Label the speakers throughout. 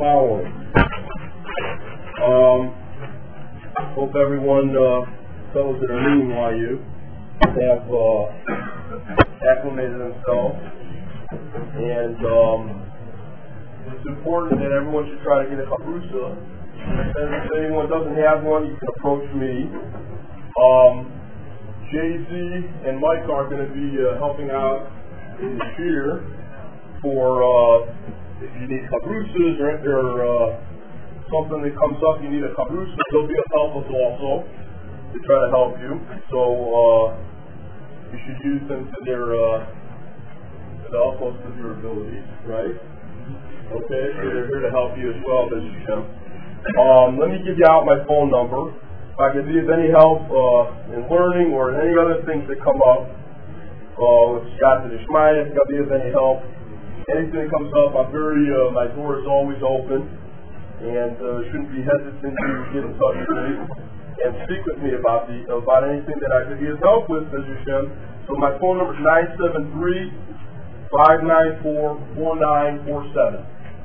Speaker 1: following. Hope everyone, fellows that are leaving YU, have acclimated themselves. And it's important that everyone should try to get a chavrusa. And if anyone doesn't have one, you can approach me. Jay-Z and Mike are going to be helping out in the year for if you need chavrusas or something that comes up, you need a chavrusa, they'll be of help us also to try to help you. So you should use them to their to the utmost of your abilities, right? Okay, so they're here to help you as well, Mr. Shem. Let me give you out my phone number. If I can be of any help in learning or in any other things that come up, with Scott and Ishmael, if I can be of any help, anything that comes up, I'm very, my door is always open, and shouldn't be hesitant to get in touch with me and speak with me about anything that I could be of help with, Mr. Shem. So my phone number is 973-594-4947.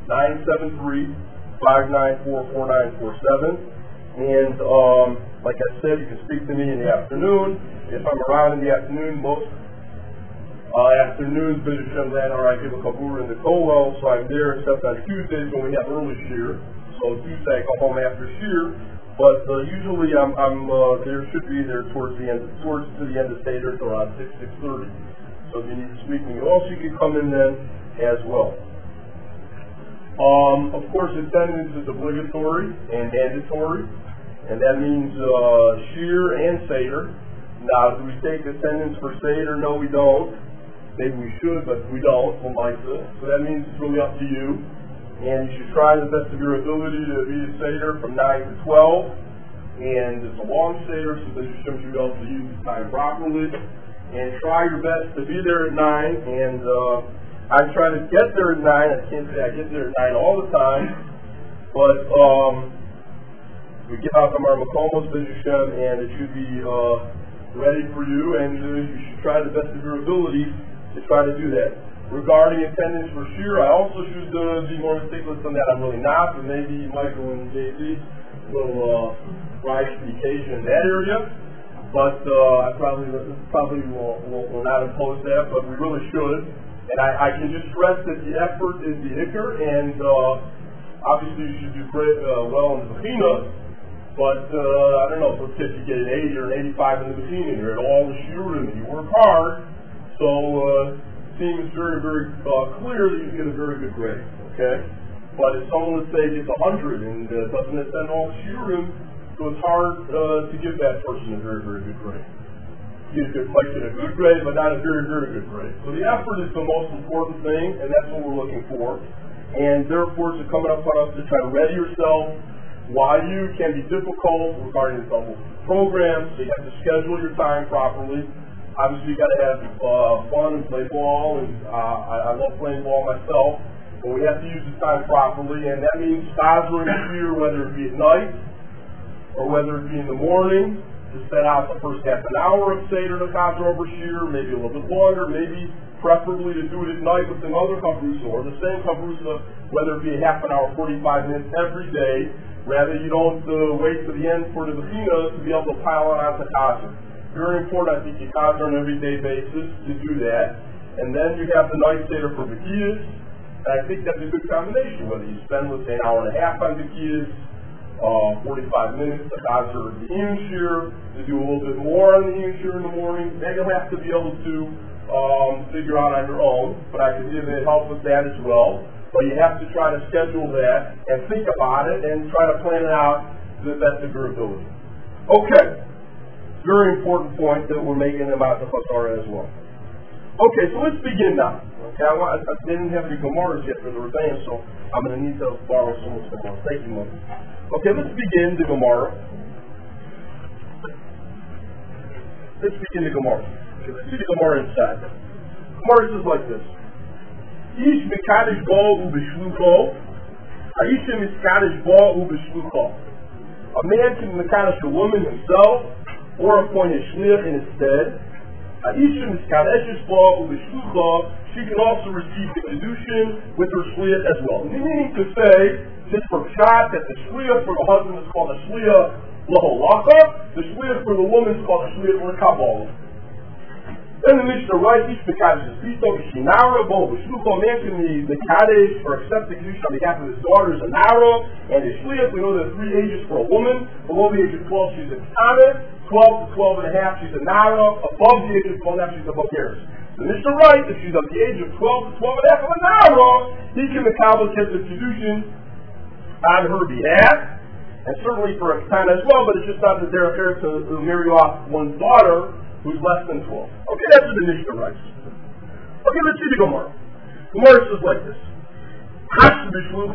Speaker 1: 973-594-4947. And like I said, you can speak to me in the afternoon. If I'm around in the afternoon, most afternoons, Bishop Shem or I give a kabur in the Colwell, so I'm there except on Tuesdays when we have early shear. So Tuesday I come home after shear. But usually I'm there, should be there towards the end of Seder, so around 6:30. So if you need to speak to me, also you can come in then as well. Of course, attendance is obligatory and mandatory, and that means shear and Seder. Now, do we take attendance for Seder? No, we don't. Maybe we should, but we don't. So that means it's really up to you. And you should try the best of your ability to be at Seder from 9 to 12. And it's a long Seder, so that shows you able to use the time properly. And try your best to be there at 9. And I try to get there at 9. I can't say I get there at 9 all the time. But we get out the Marmakomos, Bishop Shem, and it should be ready for you. And you should try the best of your ability to try to do that. Regarding attendance for shear, I also should be more meticulous on that. I'm really not, but maybe Michael and Jay-Z will rise to the occasion in that area. But I probably will not impose that, but we really should. And I can just stress that the effort is the ikr, and obviously you should do great, well in the Bechina, but I don't know, so if you get an 80 or an 85 in the Bechina, you're at all the shiurim, and you work hard, so it seems very, very clear that you get a very good grade, okay? But if someone, let's say, gets 100 and doesn't attend all the shiurim, so it's hard to give that person a very, very good grade. Might get a good grade, but not a very, very good grade. So the effort is the most important thing, and that's what we're looking for. And therefore, it's coming up on us to try to ready yourself. YU can be difficult regarding the double programs, so you have to schedule your time properly. Obviously, you got to have fun and play ball, and I love playing ball myself. But we have to use the time properly, and that means staging here, whether it be at night or whether it be in the morning. To set out the first half an hour of Seder to Chazer over shear, maybe a little bit longer, maybe preferably to do it at night with another chavrusa, or the same chavrusa, whether it be a half an hour, 45 minutes every day. Rather, you don't wait to the end for the Bechina to be able to pile it onto Chazer. Very important, I think, you Chazer on an everyday basis to do that. And then you have the night Seder for Bekiyas, and I think that's a good combination, whether you spend, let's say, an hour and a half on Bekiyas, 45 minutes to Chazer the Iyun shear, to do a little bit more on the Iyun shear in the morning. Then you'll have to be able to figure out on your own, but I can give it help with that as well. But you have to try to schedule that and think about it and try to plan it out to the best of your ability. Okay, very important point that we're making about the Chazara as well. Okay, so let's begin now. Okay, I didn't have any Gemaras yet for the Rebbeim, so I'm going to need to borrow someone's Gemara. Thank you, Moses. Okay, let's begin the Gemara. Let's begin the Gemara. Okay, let's see the Gemara inside. Gemara says like this. Ish mekadosh bo ubeshlucho. Aisha miskadosh bo ubeshlucho. A man can mekadosh a woman himself, or appoint a shliach in his stead. Ha'isha miskaneshes bo u'b'shlucha, she can also receive the kedushin with her shliach as well. Meaning to say, just for pshat, that the shliach for the husband is called a shliach l'holaka, the shliach for the woman is called a shliach l'kabbalah. Then the Mishnah writes, each Mekadesh is Pisto, Shinara, Bo, Shlucha, man can be Mekadesh or accept the Kedusha on behalf of his daughters, a Nara, and his Shliach. We know there are 3 ages for a woman. Below the age of 12, she's a K'tanet. 12 to 12 and a half, she's a Nara. Above the age of 12 and a half, she's a Bokeres. The Mishnah writes, if she's of the age of 12 to 12 and a half of a Nara, he can Mekabel get the Kedushin on her behalf. And certainly for a K'tanet as well, but it's just not that they're fair to marry off one's daughter who's less than 12. Okay, that's what the Mishnah writes. Okay, let's see the Gemara. Gemara says like this. Correct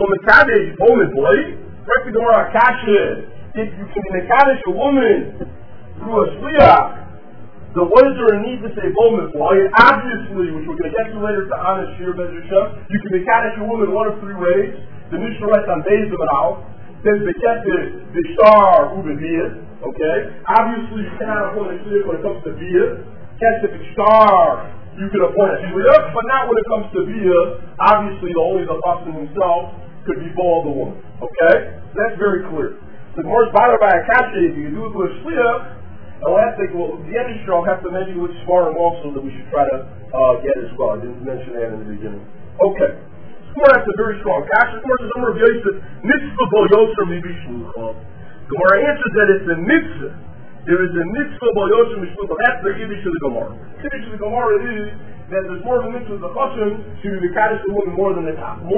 Speaker 1: the Gemara, Kasha. If you can Mekadesh a woman through a shliach, then what is there a need to say Bowman for? Obviously, which we're going to get to later to Anna Shir Ben Yishem, you can Mekadesh a woman one of 3 ways. The Mishnah writes on Beis of an Al. Says Beketet, Bishar, Ubeviyah. Okay? Obviously, you cannot appoint a shliach when it comes to Biyah. Ketet, Bishar, you can appoint a shliach, but not when it comes to Biyah. Obviously, only the husband himself could be bold the woman. Okay? That's very clear. The Gemara's bothered by a kasha, if you do it with a shliach, and last thing, well, the Yenish I'll have to mention which Smarim also that we should try to get as well. I didn't mention that in the beginning. Okay. Gemara has a very strong kasha. Gemara says, Amar of Yosef, mitzvah bo yoser mibi shlucha. Gemara answers that it's a mitzvah. There is a mitzvah bo yoser mibi shlucha. That's the Kiddush of the Gemara. The Kiddush of the Gemara is that there's more of a mitzvah of the chashem to be Mekadesh the woman more than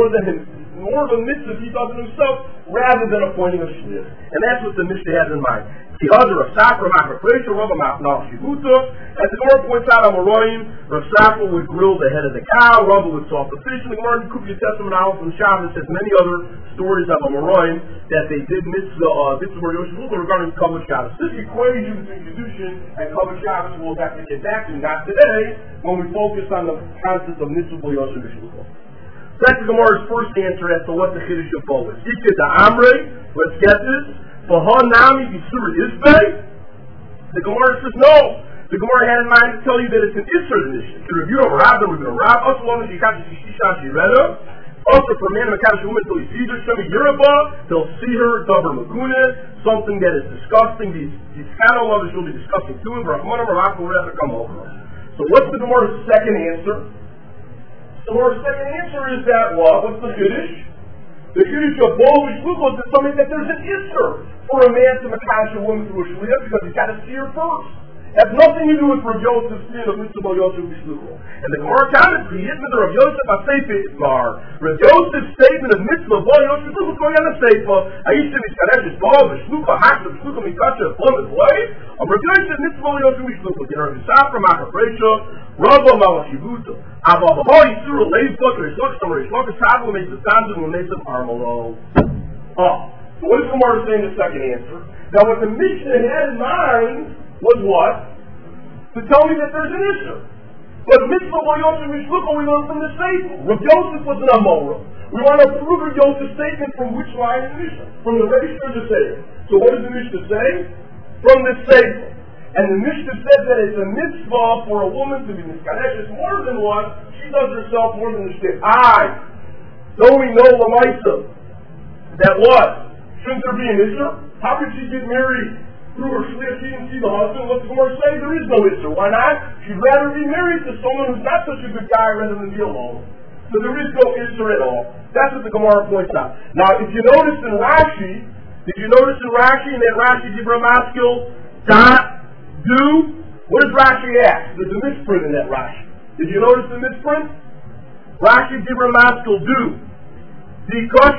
Speaker 1: a mitzvah he does it himself rather than appointing a shliach. And that's what the Mishnah has in mind. The other Rav Safra Machafreisha Rabba Machna Shibuta. As the Gemara points out on Amoraim, Rav Safra would grill the head of the cow, Rabba would salt the fish, and the Gemara in Kufya Testament Aleph and Shabbos has many other stories of Amoraim that they did mitzvah Yoshibuta regarding Kavod Shabbos. This equation between Kedushin and Kavod Shabbos we'll have to get back to, not today, when we focus on the concept of mitzvah Yoshibuta. That's the Gemara's first answer as to what the Kiddush of Bo is. Yikid the Amre, let's get this. Nami Yisur Isbei? The Gemara says no. The Gemara had in mind to tell you that it's an Isur initiative. To review over Rab, then we're going to Rab. Also, long as you catch Shisha Shireda. Also, for a man to catch a woman until he sees her, Shemi Yeraba, he'll see her, Dover Maguna, something that is disgusting. These cattle lovers will be disgusting to him. Rahman or Rab will rather come over. So, what's the Gemara's second answer? The Gemara's second answer is that what? What's the Kiddush? The Kiddush of Bo Shlucha is something that there's an Isser for a man to Mekadesh a woman through a shliach because he's got to see her first. It has nothing to do with Rav Yosef's sin of mitzvah Bo Yosef Shlucha. And the Gemara counted the Yitmah of Rav Yosef HaSeifa Ismar. Rav Yosef's statement of mitzvah Bo Yosef Shlucha is going on the Seifa. Aisha Mishkadesh is Bo Shlucha Hashtav Shlucha Mikasha Plum is way. Rav Yosef mitzvah Bo Yosef Shlucha. You know, Rav Safra Machafreisha Rabba Malachibuta. Abba Yisur Leifa Krish Loksham Rish Lokashab will make the Sanjin will make some Armalo. So what is the Gemara saying in the second answer? Now what the Mishnah had in mind was what? To tell me that there's an issue. But mitzvah Bo Yosef Mishlucha we learned from the Sefer. Rav Yosef was an Amora. We want to prove Rav Yosef's statement from which line in the Mishnah? From the Reish or the Sefer. So what does the Mishnah say? From the Sefer. And the Mishnah says that it's a mitzvah for a woman to be miskadesh. It's more than what she does herself, more than the shtick. Don't we know Lamaisa that what? Shouldn't there be an issur? How could she get married through her shliach? She didn't see the husband. What's the Gemara say? There is no issur. Why not? She'd rather be married to someone who's not such a good guy rather than be alone. So there is no issur at all. That's what the Gemara points out. Now, if you notice in Rashi, in that Rashi Dibra Maskil, do? What does Rashi ask? There's a misprint in that Rashi. Did you notice the misprint? Rashi Dibra Maskil do. What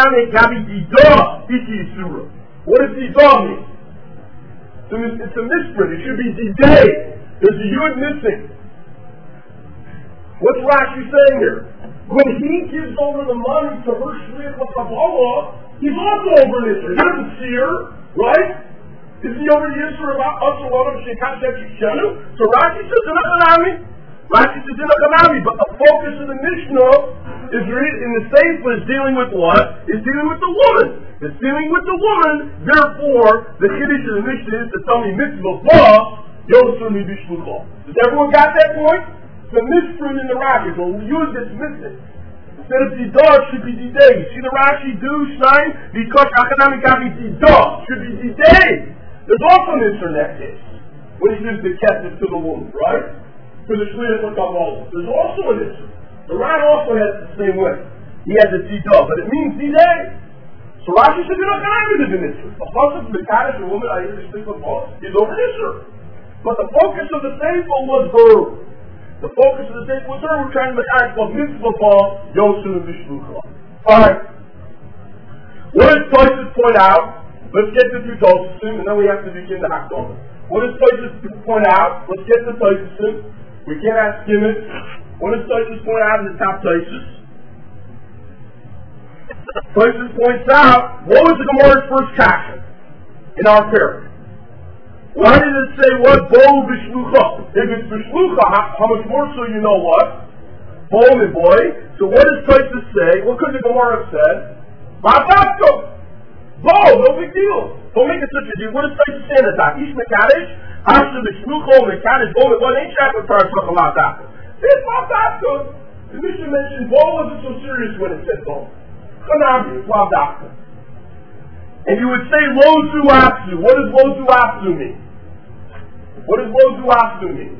Speaker 1: does Didah mean? It's a misprint. It should be Diday. There's a yud missing. What's Rashi saying here? When he gives over the money to her shliach l'Kabbalah, he's also over an issur. He doesn't see her, right? Is he over the issur about us alone of Shekashet Shishenu? So Rashi says in Akanami. Rashi says in Akanami, but the focus of the Mishnah is in the Sefer is dealing with what? Is dealing with the woman. It's dealing with the woman. Therefore, the Kiddush of the Mishnah is to tell me mitzvah Yosef Bishlucha. Does everyone got that point? The misprint in the Rashi, so we use this missing. Instead of Didah, it should be Diday. See the Rashi do, Shnein? Because Achanami got me Didah, should be Diday. There's also an answer in that case, when he gives the captive to the woman, right? For the Shliach L'Kavol. There's also an answer. The Ran also has the same way. He has a Didah, but it means Diday. So Rashi said, you're not going to have an answer. The husband of the Kaddish, a woman, I hear this thing from Paul, is over answer. But the focus of the Sefer was her. The focus of the Sefer was her. We're trying to make eyes of Mitzvah Paul, Yosef and Bishlucha. Alright. What does Tosfos point out? Let's get to Tosfos, and then we have to begin the Hakdama. What does Tosfos point out? Let's get to Tosfos. We cannot skim it. What does Tosfos point out in the top Tosfos? Tosfos points out, what was the Gemara's first kasha in our parak? Why did it say what? Bo b'shlucha. If it's b'shlucha, how much more so you know what? Bo and boy. So what does Tosfos say? What could the Gemara have said? Ma'abatko. Bo, no big deal. Don't make it such a deal. What does Tosfos say in the top? Ish mekadesh, after b'shlucha, mekadesh, bo, what ain't Shabbat for our talk about that? It's Ma'abatko. The Mishnah mentioned Bo wasn't so serious when it said Bo. Chanabi, it's Ma'abatko. And you would say lo zuapsu. What does lo zuapsu mean? What does lo zuapsu mean?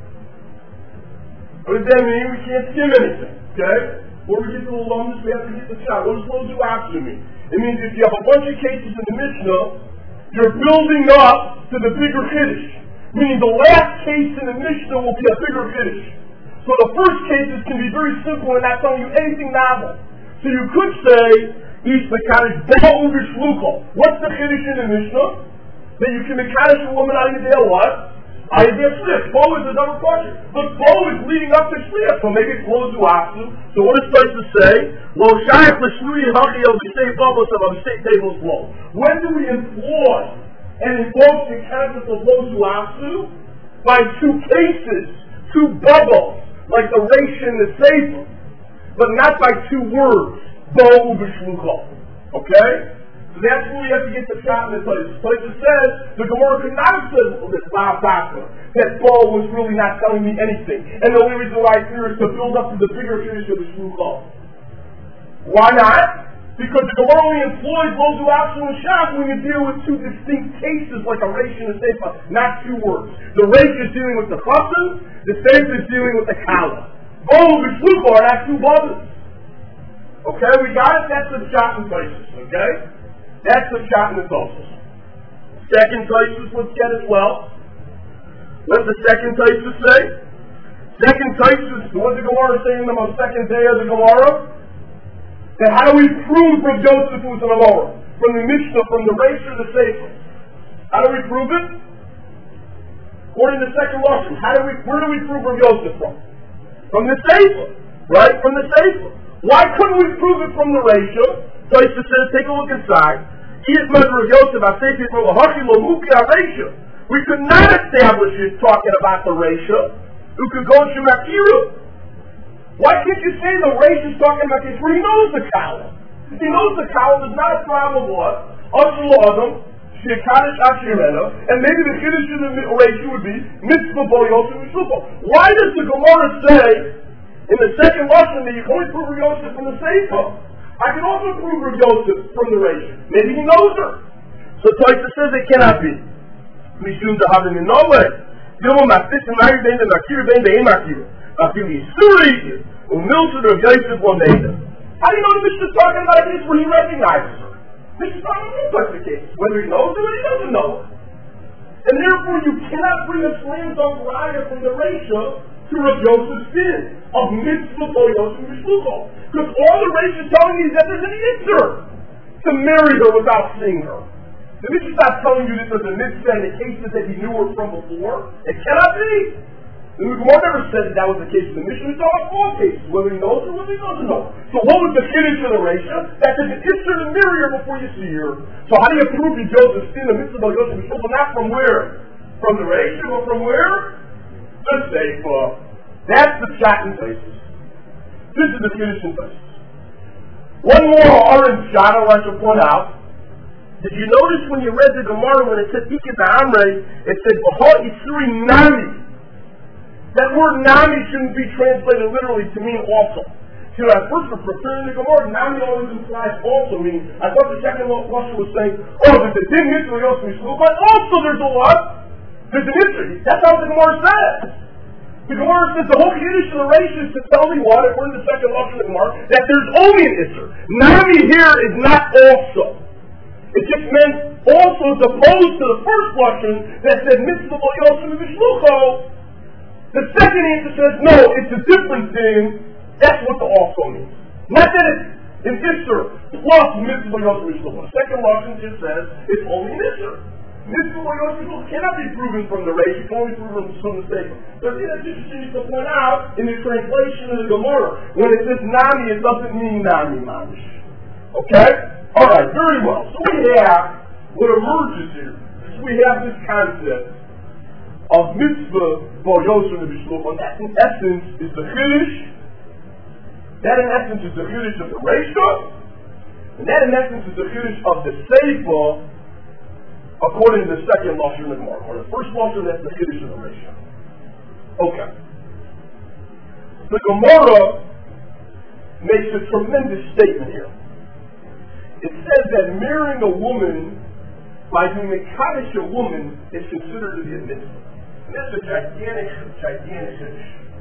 Speaker 1: What does that mean? We can't skim anything. Okay? When we get to the alumnus, we have to get the shot. What does lo zuapsu mean? It means if you have a bunch of cases in the Mishnah, you're building up to the bigger Kiddush. Meaning the last case in the Mishnah will be a bigger Kiddush. So the first cases can be very simple and not telling you anything novel. So you could say, Ish Mekadesh Bo B'Shlucha. What's the Kiddush in the Mishnah? That you can Mekadesh a woman out of the what? Out of the Shliach. Bo is another question. But Bo is leading up to Shliach, so maybe it's Lo Zuapsu. So what is Tosfos say? Lo Shayach L'Shnui Hachi El B'Shtei Bubbles of B'Shtei Tables Lo. When do we employ and invoke the concept of Lo Zuapsu? By two cases, two bubbles, like the Reish and the Sefer, but not by two words. Bo B'Shlucha. Okay? So that's where we have to get the shot in the place. Tosfos says the Gemara could not have said this that Bo was really not telling me anything. And the only reason why I fear is to build up to the bigger Kiddush of the Shlucha. Why not? Because the Gemara only employs Lo Zuapsu and Shach when you deal with two distinct cases like a Reish and a Sefer, not two words. The Reish is dealing with the Chassan, the Sefer is dealing with the Kala. Bo B'Shlucha are not two brothers. Okay, we got it? That's the shot in Tosfos, okay? That's the shot in the Tosfos. Second Tosfos, let's get as well. What's the second Tosfos say? Second Tosfos, what the Gemara saying on the second day of the Gemara? That how do we prove from Yosef who's in the Gemara? From the Mishnah, from the Reish or the Sefer? How do we prove it? According to the second lesson, where do we prove from Yosef from? From the Sefer, right? From the Sefer. Why couldn't we prove it from the Reisha? Tosfos says, take a look inside. We could not establish it talking about the Reisha. Who could go to Makiru? Why can't you say the Reisha is talking about this where he knows the Kala? If he knows the Kala, there's not a problem what? And maybe the Kiddush of the Reisha would be Mitzvah Bo Yosef B'Shlucha. Why does the Gemara say in the second lesson that you can only prove Yosef from the Sefer? I can also prove Yosef from the Reish. Maybe he knows her. So Tosfos says it cannot be. Mishum Zahavim in no way. How do you know the Mishnah is talking about a case where he recognizes her? This is not a new type of case. Whether he knows her or he doesn't know her. And therefore you cannot bring a slam dunk rider from the Reisha to Rav Yosef's din of Mitzvah Bo Yosef B'Shlucha. Because all the Reish is telling you is that there's an answer to marry her without seeing her. The Mishnah is not telling you that there's a mitzvah in the cases that he knew her from before. It cannot be. The Gemara never said that was the case in the Mishnah. It's all all cases, whether he knows her or whether he doesn't know her. So what was the Kiddush of the Reisha? That there's an answer to marry her before you see her. So how do you prove that Joseph's din the Mitzvah Bo Yosef B'Shlucha? Not from where? From the Reisha, but from where? The Sefer. That's the shot in Tosfos. This is the Kiddush in Tosfos. One more orange shot I want to point out Did you notice when you read the Gemara, when it said Iked Amre, it said B'ha Isri Nami. That word Nami shouldn't be translated literally to mean also. See, when I first was preparing the Gemara, Nami always implies also, meaning, I thought the second Lashon was saying, oh, there's a din Mitzvah Yosef Mishloach, but also there's a what? There's an Isri. That's how the Gemara says. The Gemara says the whole Kiddush of the Reish is to tell me what, according to the second Lashon of the Gemara, that there's only an Isser. Nami here is not also. It just meant also as opposed to the first Lashon that said Mitzvah Yosef Mishloach. The second answer says, no, it's a different thing. That's what the also means. Not that it's an Isser plus Mitzvah Yosef Mishloach. The second Lashon just says it's only an Isser. Mitzvah Yosef cannot be proven from the Reish, it can only be proven from the statement. So that's interesting to point out in the translation of the Gemara. When it says Nami, it doesn't mean Nami Mamish. Okay? Alright, very well. So we have what emerges here. We have this concept of Mitzvah Yosef Mishloach. That in essence is the Chiddush. That in essence is the Chiddush of the Reish. And that in essence is the Chiddush of the Sefer, according to the second Lashon of the Gemara. Or the first Lashon, that's the Chiddush of the Reish. Okay. The Gemara makes a tremendous statement here. It says that marrying a woman by being a Kaddish a woman is considered to be a mitzvah. And that's a gigantic issue.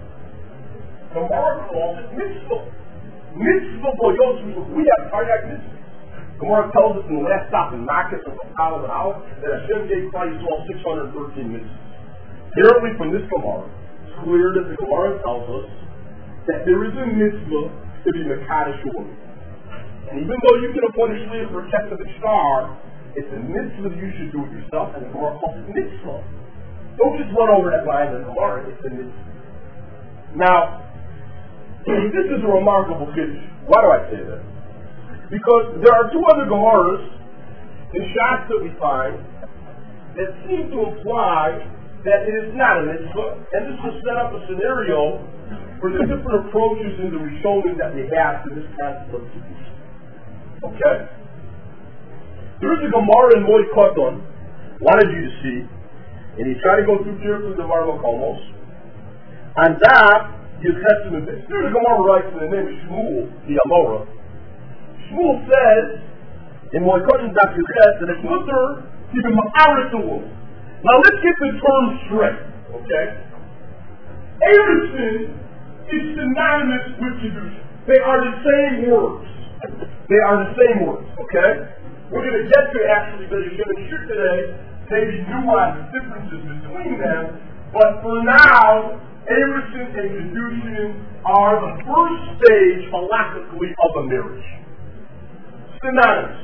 Speaker 1: The Gemara calls it mitzvah. Mitzvah Yosef. We have cardiac mitzvah. Gemara tells us in the last stop in Makkas of the Pal of Al that Hashem gave Christ all 613 mitzvahs. Apparently from this Gemara, it's clear that the Gemara tells us that there is a mitzvah to be Mekadosh a woman. And even though you can appoint a shliach for a Kesef Shtar, it's a mitzvah that you should do it yourself, and the Gemara calls it mitzvah. Don't just run over that line in the Gemara, it's a mitzvah. Now, this is a remarkable Kiddush. Why do I say that? Because there are two other Gemaras in Shas that we find that seem to imply that it is not a mitzvah, and this will set up a scenario for the different approaches in the Rishonim that we have to this concept of Kiddush. Okay? There is a Gemara in Moed Katan, wanted you to see, and he tried to go through carefully the Marlo Komos, and that is Chesed. There's a Gemara writes in the name of Shmuel, the Amora. Shmuel says in Moed Katan Daf Yuches that it's mutter to be ma'aret the woman. Now let's get the term straight, okay? Erusin is synonymous with Kedusha. They are the same words. They are the same words, okay? We're going to get to actually the Yishem and Shir today, maybe nuanced differences between them, but for now, Erusin and Kedushin are the first stage halakhically of a marriage. Synonymous.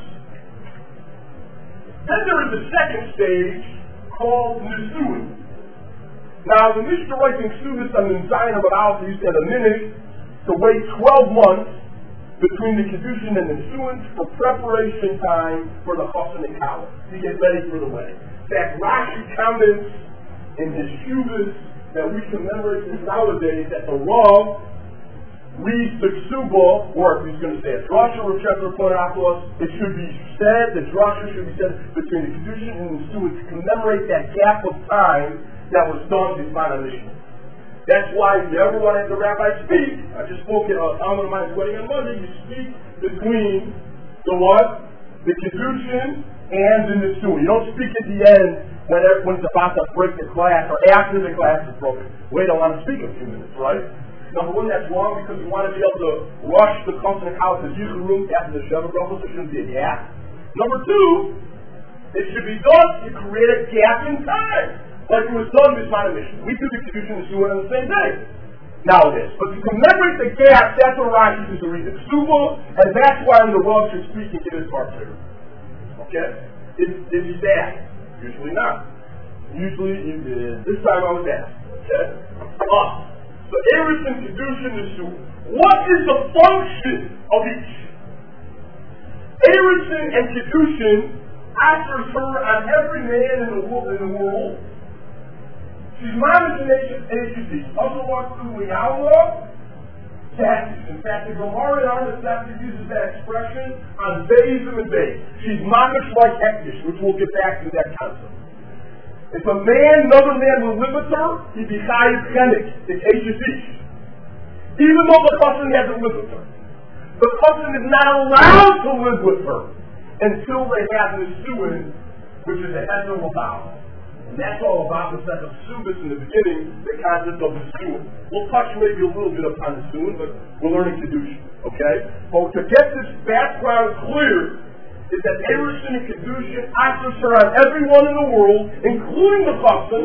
Speaker 1: Then there is a second stage called Nisuin. Now, the Mishnah writes in Ksubis on the Zion of Al, he said a minute to wait 12 months between the Kedushin and the Nisuin for preparation time for the Chassan and Kala, to get ready for the wedding. In fact, Rashi comments in his Shuvas that we commemorate this nowadays that the Rav reads the Ksuba, or if he's going to say a drasha, Rav Sheffer pointed out to us, it should be said, the drasha should be said between the Kedushin and the Nisuin to commemorate that gap of time that was done before the Mishnah. That's why if you ever want to have the rabbi speak, I just spoke at Talmud of Mine's wedding on Monday, you speak between the what? The Kedushin and the Nisuin. You don't speak at the end when everyone's about to break the class or after the class is broken. Wait, I want to speak in a few minutes, right? Number one, that's wrong because you want to be able to rush the company house to use the room after the Shabbat Brachos, so it shouldn't be a gap. Number two, it should be done to create a gap in time. Like it was done with my mission. We took the Kedushin and Nisuin on the same day. Nowadays. But to commemorate the gap, that's what Rashi is to read the Ksuba, and that's why when the Rav should speak and get his part clear. Okay? Is he asked? Usually not. Usually, this time I was asked. Okay? So Erusin, Kedushin, Nisuin. What is the function of each? Erusin and Kedushin offers her on every man in the world. She's my imagination, and she's also walks through Yahweh, Tactics. In fact, the Gemara in our Masechta uses that expression on Beizim and Beis. She's mamish like Ekdish, which we'll get back to that concept. If another man will live with her, he'd be chayiv chenik, the Ish. Even though the cousin hasn't lived with her. The cousin is not allowed to live with her until they have Nisuin, which is a Ezer L'Bal. And that's all about the set of Subis in the beginning, the concept of Nisuin. We'll touch maybe a little bit upon Nisuin, but we're learning Kedushin, okay? But to get this background clear, is that Erusin and Kedushin offers her on everyone in the world, including the cousin.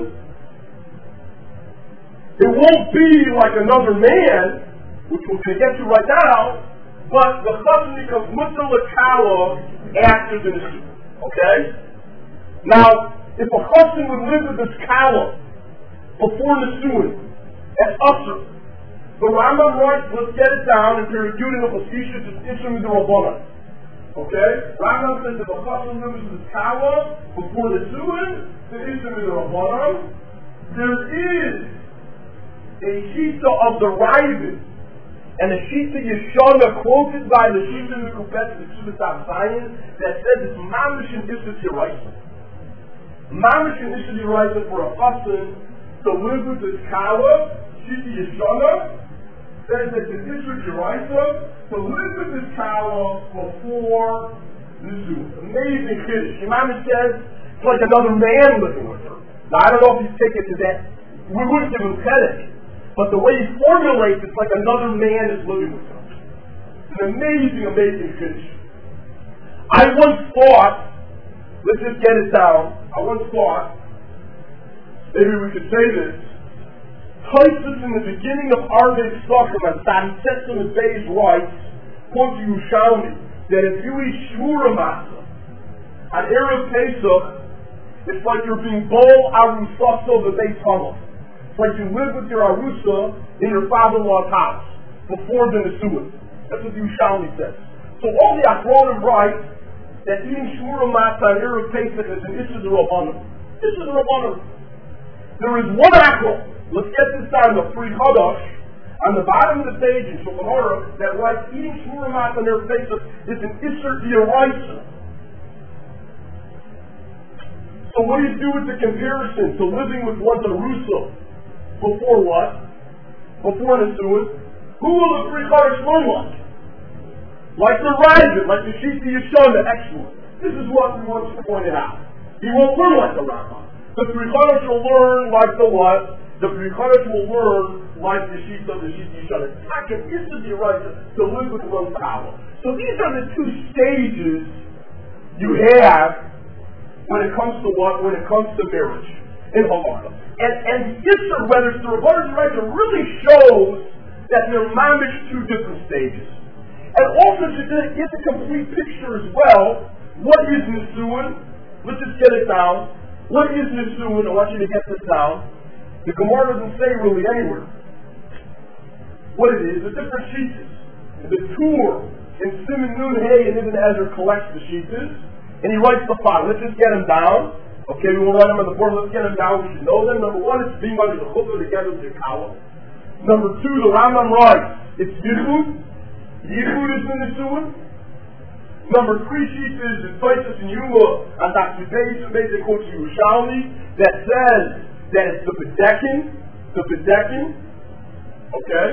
Speaker 1: It won't be like another man, which we're going to get to right now, but the cousin becomes Mutter L'Kala after the Nisuin, okay? Now, if a cousin would live with this Kala before Nisuin, that's usher. The Rambam writes, let's get it down, in period Yudin of Chasishus, it's Isham the Rabbanah. Okay? Rambam says if a cousin lives with this Kala before Nisuin, then Isham the Rabbanah. There is a Shita of the Ravid, and a Shita Yeshana quoted by the Shita Mekupet, the Shita Zion, that says it's Mamish and Issach Yeraisa. Mamish and Issach Yeraisa for a cousin to live with this Kala, Shita Yeshana, says that the Issach Yeraisa to live with this Kala before Nisuin. Amazing Kiddush. Mamish says it's like another man living with her. Now I don't know if he's taken to that. We wouldn't give him credit. But the way he formulates it's like another man is living with him. It's an amazing, amazing Kiddush. I once thought, let's just get it down, I once thought, maybe we could say this, Taisus in the beginning of Arvei Ksachim on Sadisetzim and Beis writes, quote to Yerushalmi, that if you eat Shmura Matzah on Erev Pesach, it's like you're being Bol Arusaso the Beis Hamah. It's like you live with your Arusa in your father-in-law's house before the Nisuin. That's what Yerushalmi says. So all the Achronim write that eating Shmura Matzah on Erev Pesach is an Issur D'Rabbanan. Issur D'Rabbanan. There is one Achron. Let's get this down, the Pri Chadash, on the bottom of the page in Shulchan Aruch, that writes eating Shmura Matzah on Erev Pesach is an Issur D'Oraisa. So what do you do with the comparison to living with one's Arusa? Before what? Before Nisuin. Who will the Pri Chadash learn like? Like the Ravid, like the Shita Yeshana, excellent. This is what we want to point out. He won't learn like the Rambam. The Pri Chadash will learn like the what? The Pri Chadash will learn like the Shita Yeshana. Taken is the right to live with one's power. So these are the two stages you have when it comes to what? When it comes to marriage in Halacha. And the Issur, whether it's the Rabbanan right, really shows that they're mamish two different stages. And also to get the complete picture as well, what is Nisuin? Let's just get it down. What is Nisuin? I want you to get this down. The Gemara doesn't say really anywhere what it is. The different sheetas. The Tur in Siman Nun Hey and Ibn Ezra collects the sheetas, and he writes the following. Let's just get them down. Okay, we won't write them on the board. Let's get them down. We should know them. Number one, it's being under the chuppah together with your Kala. Number two, the Rambam writes, it's Yichud. Yichud is in the Nisuin. Number three sheet is the Taisus and Yuma on Dr. Beis and basic quote to Yerushalmi that says that it's the Bedekin. Okay?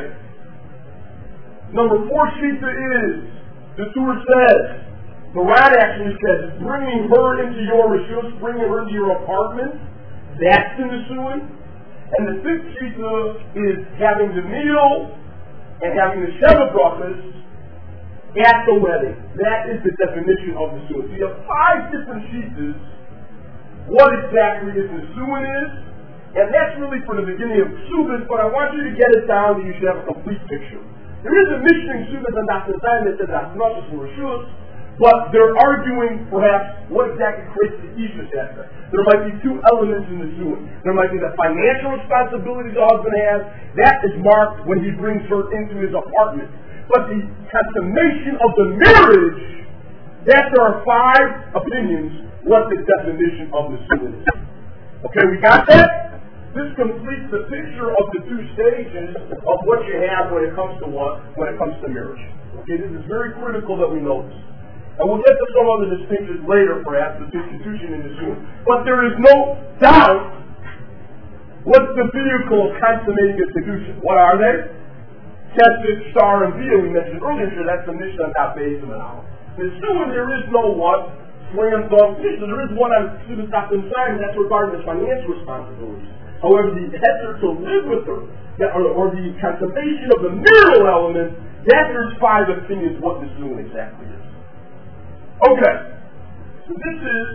Speaker 1: Number four sheet is, the Tur says, the Rat actually says, bringing her into your rishus, bringing her into your apartment, that's the Nisuin. And the fifth shita is having the meal and having the Sheva brachas at the wedding. That is the definition of Nisuin. So you have five different shitas. What exactly is Nisuin is, and that's really for the beginning of Ksubas, but I want you to get it down so you should have a complete picture. There is a Mishnah in Ksubas and Dr. Zion that says that's not just for rishus, but they're arguing, perhaps, what exactly creates the Ishus aspect. There might be two elements in the Nisuin. There might be the financial responsibility the husband has. That is marked when he brings her into his apartment. But the consummation of the marriage, that there are five opinions what the definition of Nisuin is. Okay, we got that? this completes the picture of the two stages of what you have when it comes to what? When it comes to marriage. Okay, this is very critical that we know this. And we'll get to some other distinctions later, perhaps, with institution in the soon. But there is no doubt what's the vehicle of consummating a kedushin. What are they? Kesed, star, and via we mentioned earlier, so that's the mission on that base of an hour. The soon, there is no what? Slam dunk mission. There is one on students not inside, and that's regarding the financial responsibilities. However, the heter to live with her, or the consummation of the marital element, that there's five opinions what the soon exactly is. Okay, so this is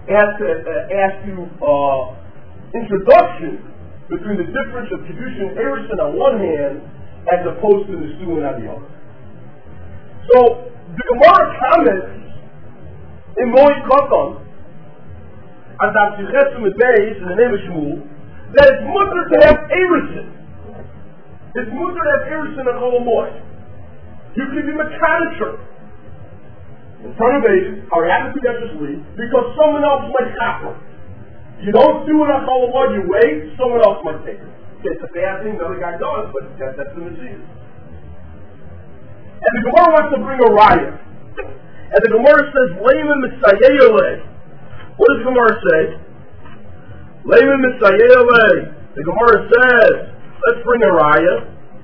Speaker 1: as to introduction between the difference of kedushin and erusin on one hand, as opposed to the suin on the other. So the Gemara comments in Moed Katan on the Sichesim Beis in the name of Shmuel that it's mutter to have erusin. It's mutter to have erusin on Chol Hamoed. You can be mechanical in front of Aiden, how he happens to get this lead, because someone else might happen. You don't do it on Chol Hamoed, you wait, someone else might take it. It's a bad thing, the other guy does, but that's the machine. And the Gemara wants to bring a riot. And the Gemara says, Leiman Misayele. What does the Gemara say? Leiman Misayele. The Gemara says, let's bring a riot.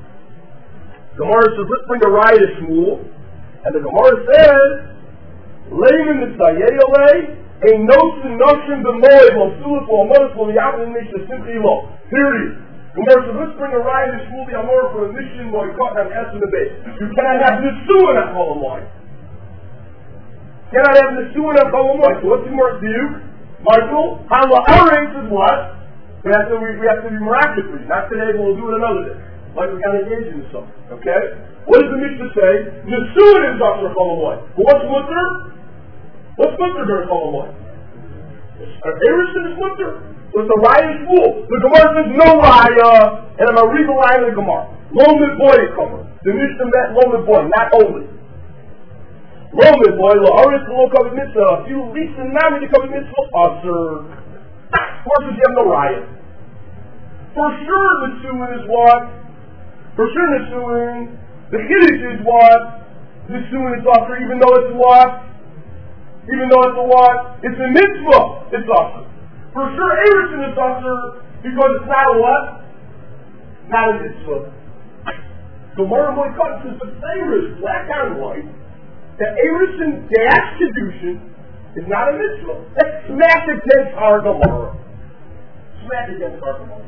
Speaker 1: The Gemara says, let's bring a riot to Shmuel. And the Gemara says, Leiman Misayele. A notion b'moed l'sulat l'amonis l'yavin misha simchi lo. Here it is. Gemara says, let's bring a riot to Shmuel the Amor for a mission Moed Katan on the base. You cannot have Nisuin at Chol Hamoed. Cannot have Nisuin at Chol Hamoed. So what's the Gemara's view? Michael, Hala Aretz is what? We have to be miraculous. Not today, but we'll do it another day. Like we got engaged in something. Okay? What does the Mishnah say? Nisuin is after Chol Hamoed. But what's mutter? What's mutter during Chol Hamoed? Erusin is mutter. So it's a riot fool. The Gemara says no raya, and I'm going to read the line of the Gemara. Lomid boy cover. The Mishnah meant lomid boy, not only. Lomid boy, la'aris lo covered mitzvah. If you listen now, you covered mitzvah, sir. Of course, you have no riot. For sure, the suin is what? For sure, the suin. The chiddush is what? The suin is offered, even though it's what? Even though it's a what? It's a mitzvah. It's offered. For sure, erusin is offered because it's not a what? Not a mitzvah. So Gemara Moed Katan says the Torah, black on white, that erusin dash kedushin is not a mitzvah. That's smack against our Gemara. Smack against our Gemara.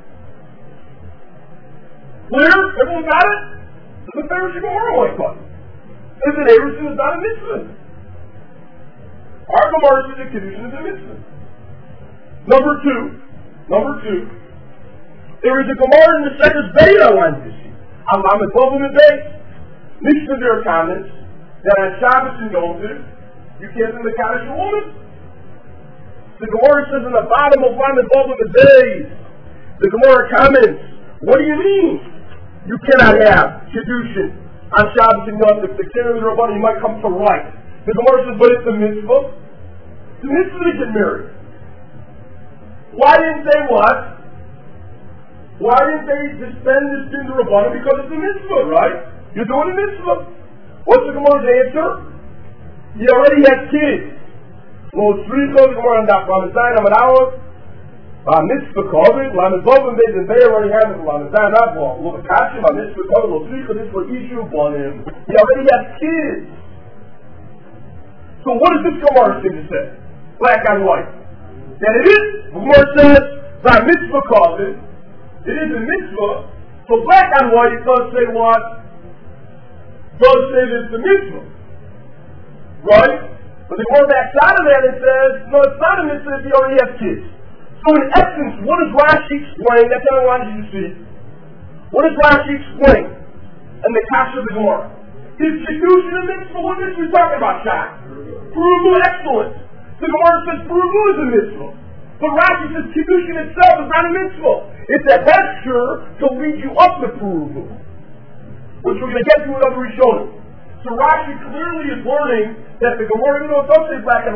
Speaker 1: Clear? Everyone got it? So the Torah Gemara Moed Katan says that erusin is not a mitzvah. Our Gemara says that kedushin is a mitzvah. Number two, there is a Gemara in the Seches Beta on this. I'm above in the base. Mishnah there comments that on Shabbos and Yom Tov, you can't do the Kaddish woman. The Gemara says in the bottom of I'm above in the base. The Gemara comments, what do you mean? You cannot have kedushin on Shabbos and Yom Tov. The Keren Rabban, you might come to right. The Gemara says, but it's a mitzvah. It's a mitzvah to get married. Why didn't they what? Why didn't they suspend this din to Rabbanan? Because it's a mitzvah, right? You're doing a mitzvah. What's the Gemara's answer? He already has kids. Well, it's three clothes Gemara on that Ramadan, Amadawa, mitzvah covered, Lamazovim, they already have it, Ramadan, Abba, Lukashim, mitzvah covered, Lukashim, this for issue upon him. He already has kids. So what does this Gemara seem to say? Black on white. That it is, the Gemara says, that mitzvah covered, it is a mitzvah, so black on white it does say what? It does say that it's a mitzvah. Right? But the Gemara backs out of that and says, no, it's not a mitzvah if you already have kids. So in essence, what does Rashi explain? That's what I wanted you to see. What does Rashi explain? And the kasha of the Gemara. Is kedushin a mitzvah? What is we talking about, Shaq? Peruvu, excellent. The Gemara says Peruvu is a mitzvah. But Rashi says kedushin itself is not a mitzvah. It's a gesture to lead you up to Peruvu, which we're going to get to another Rishonim. So Rashi clearly is learning that the Gemara, even though it does say black and white,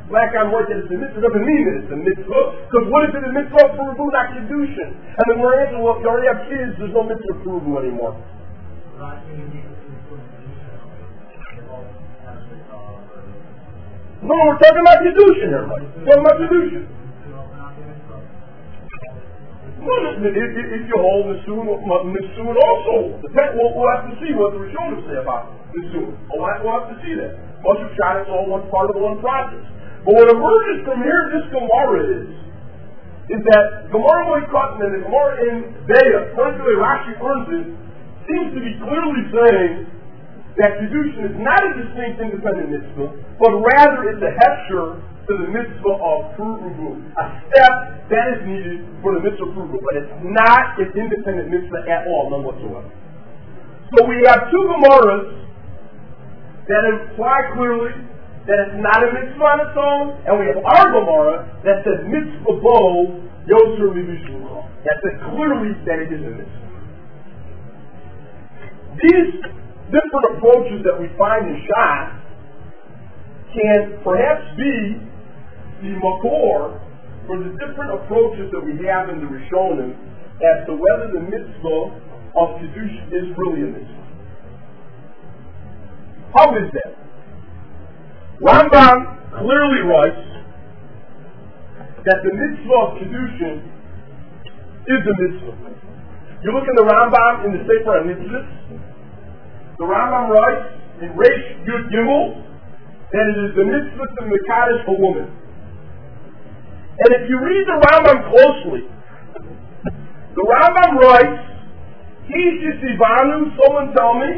Speaker 1: black on white that it's a mitzvah doesn't mean that it's a mitzvah. Because what is it a mitzvah for Rubu, not Kedushin? And then we're answering, well, if you already have kids, there's no mitzvah for Rubu anymore. No, we're talking about Kedushin here, buddy. We're talking about Kedushin. If you hold Nisun also, we'll have to see what the Rishonim say about Nisun. We'll have to see that. Most of Shad, it's all one part of the one process. But what emerges from here, this Gemara is that Gemara Moed and the Gemara in Be'ah, particularly Rashi learns it, seems to be clearly saying that Kedushin is not a distinct independent mitzvah, but rather it's a hefsher to the mitzvah of Prurubu, a step that is needed for the mitzvah of Prurubu, but it's not an independent mitzvah at all, none whatsoever. So we have two Gemaras that imply clearly that it's not a mitzvah on its own, and we have our Gemara that says mitzvah bo yoser libishlucha. That says clearly that it is a mitzvah. These different approaches that we find in Shas can perhaps be the makor for the different approaches that we have in the Rishonim as to whether the mitzvah of Kiddush is really a mitzvah. How is that? Rambam clearly writes that the mitzvah of Kiddushin is a mitzvah. You look in the Rambam in the Sefer HaMitzvot, the Rambam writes in Reish Yud Gimel that it is the mitzvah to mekadesh a woman. And if you read the Rambam closely, the Rambam writes, Kishitsivanu, someone tell me,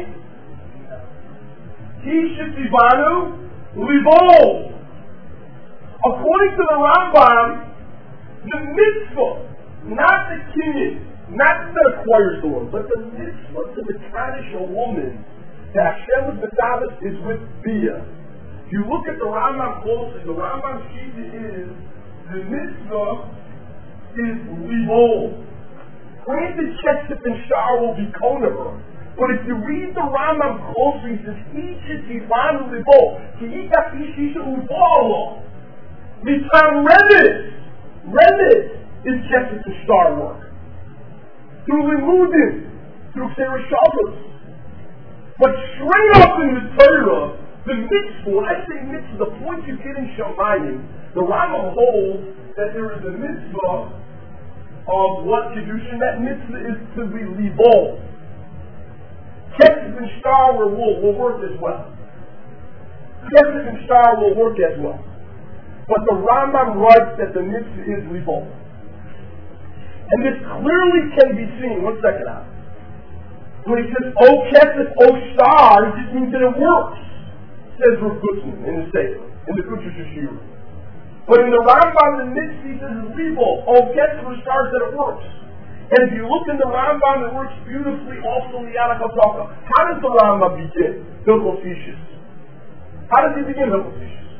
Speaker 1: Kishitsivanu Livol. According to the Rambam, the mitzvah, not the kinyan, not that acquires the woman, but the mitzvah to mekadesh a woman, that Hashem is with Bia. If you look at the Rambam closely, the Rambam shita is the mitzvah is livol. Granted, Chesed and Shar will be konaver, but if you read the Rambam closely, it says each is Ivanu livol. Kiika Ishisha Uvalo. Mitzvah remit is Chesed and Shar work. Through Limudim, through Sarah Shabbos. But straight up in the Torah, the mitzvah, when I say mitzvah, the point you get in Shamayim, the Rambam holds that there is a mitzvah of what Kedushin, that mitzvah is to be livol. Kesef and Shtar will work as well. Kesef and Shtar will work as well. But the Rambam writes that the mitzvah is livol. And this clearly can be seen. One second out. When he says, O Kesef, O Shtar, it just means that it works. Says Rav Gutman in the Sefer, in the Kutsha Shishir. But in the Rambam, the mitzvah, he says it's livol. O Kesef, O Shtar, that it works. And if you look in the Rambam, it works beautifully also in the Yalach HaTaka. How does the Rambam begin? Hilchos Ishus. How does he begin Hilchos Ishus?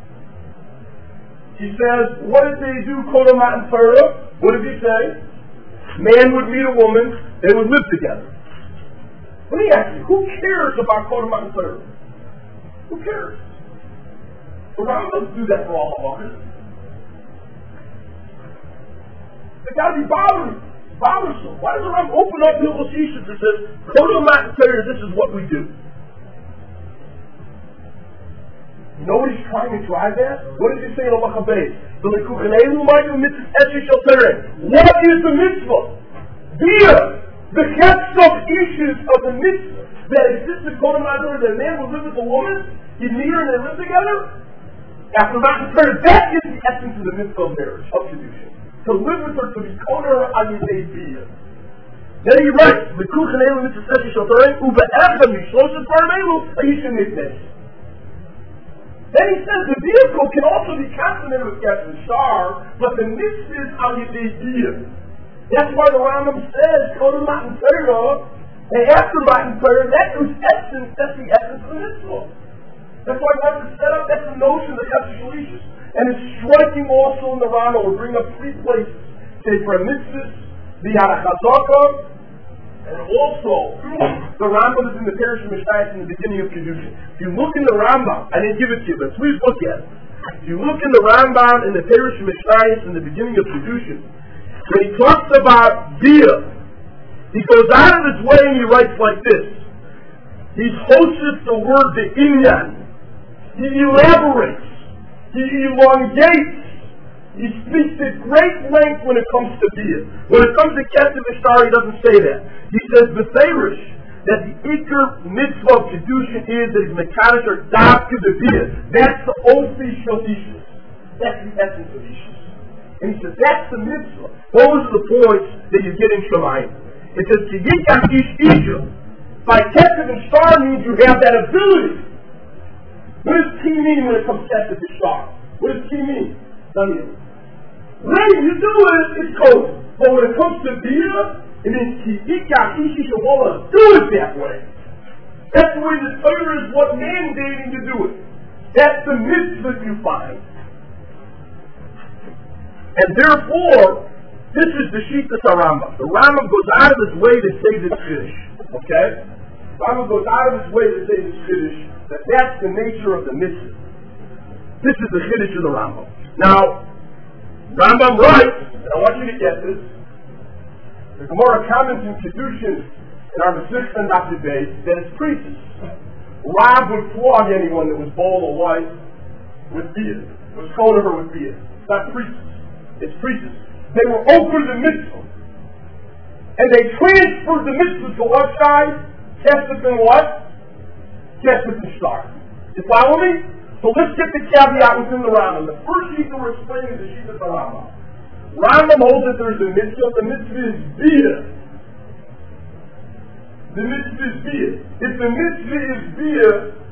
Speaker 1: He says, what did they do, Kodam Matan Torah? What did he say? Man would meet a woman, they would live together. Let me ask you, who cares about Kodam Matan Torah? Who cares? The Rambam doesn't do that for all halachas. It's got to be bothersome. Why does the Rambam open up Hilchos Ishus and says, Kodam Matan Torah, this is what we do? You know what he's trying to drive at? What does he say in Halacha Beis? What is the mitzvah? Via the Kesef issues of the mitzvah that exists in Kodam Matan Torah, that a man will live with a woman, he'd meet her and they live together. After Matan Torah, that is the essence of the mitzvah of marriage, of Kedushin. To live with her, to be Kodam on Yidei Bia. Then he writes, then he says the vehicle can also be consummated with Kesef and Shar, but the mitzvah is on Yidei Bia. That's why the Rambam says, Kodam Matan Torah, and after Matan Torah, that's the essence of the mitzvah. That's why I want to set up, that's the notion of the Kesef Shalishis. And it's striking also in the Rambam, we'll bring up three places. Sefer HaMitzvot, the Yalach HaTaka, and also, the Rambam is in the Parish of Mishnayos in the beginning of Kedushin. If you look in the Rambam, I didn't give it to you, but please look at it. If you look in the Rambam in the Perush Mishnayos in the beginning of Kedushin, when he talks about Bia, he goes out of his way and he writes like this. He hosted the word the Inyan. He elaborates. He elongates. He speaks at great length when it comes to Bia. When it comes to Kesef Ishtar, he doesn't say that. He says B'Seirish, that the Iker mitzvah of Kedushin is that he's Mekadosh or Dav to the Bia. That's the official Ishus. That's the essence of Ishus. And he says that's the mitzvah. Those are the points that you get in Shemayim. It says Kiyikach Ish Isha. By Kesef Ishtar means you have that ability. What does Ki mean when it comes to Kesef Ishtar? What does Ki mean? Tell me. Right, you do it, it's code. But when it comes to Bia, it means Kiyikach Ish Isha Walla, do it that way. That's the way the Torah is what mandating to do it. That's the mitzvah you find. And therefore, this is the Shittas HaRambam. The Rambam goes out of his way to say this Kiddush. Okay? The Rambam goes out of his way to say this Kiddush, that that's the nature of the mitzvah. This is the Kiddush of the Rambam. Now, Rambam writes, and I want you to get this, the Gemara comments in Kedushin in our Masechta and Dr. Beis that it's priests. Rav would flog anyone that was bold or white with Bia. Was cold her with Bia. It's not priests. It's priests. They were over the mitzvah. And they transferred the mitzvah to what side? Kesef and what? Kesef and Shtar. You follow me? So let's get the caveat within the Rambam. The first sheet that we're explaining is the sheet of the Rambam. Rambam holds that there's a mitzvah. The mitzvah is Bia. The mitzvah is Bia. If the mitzvah is Bia,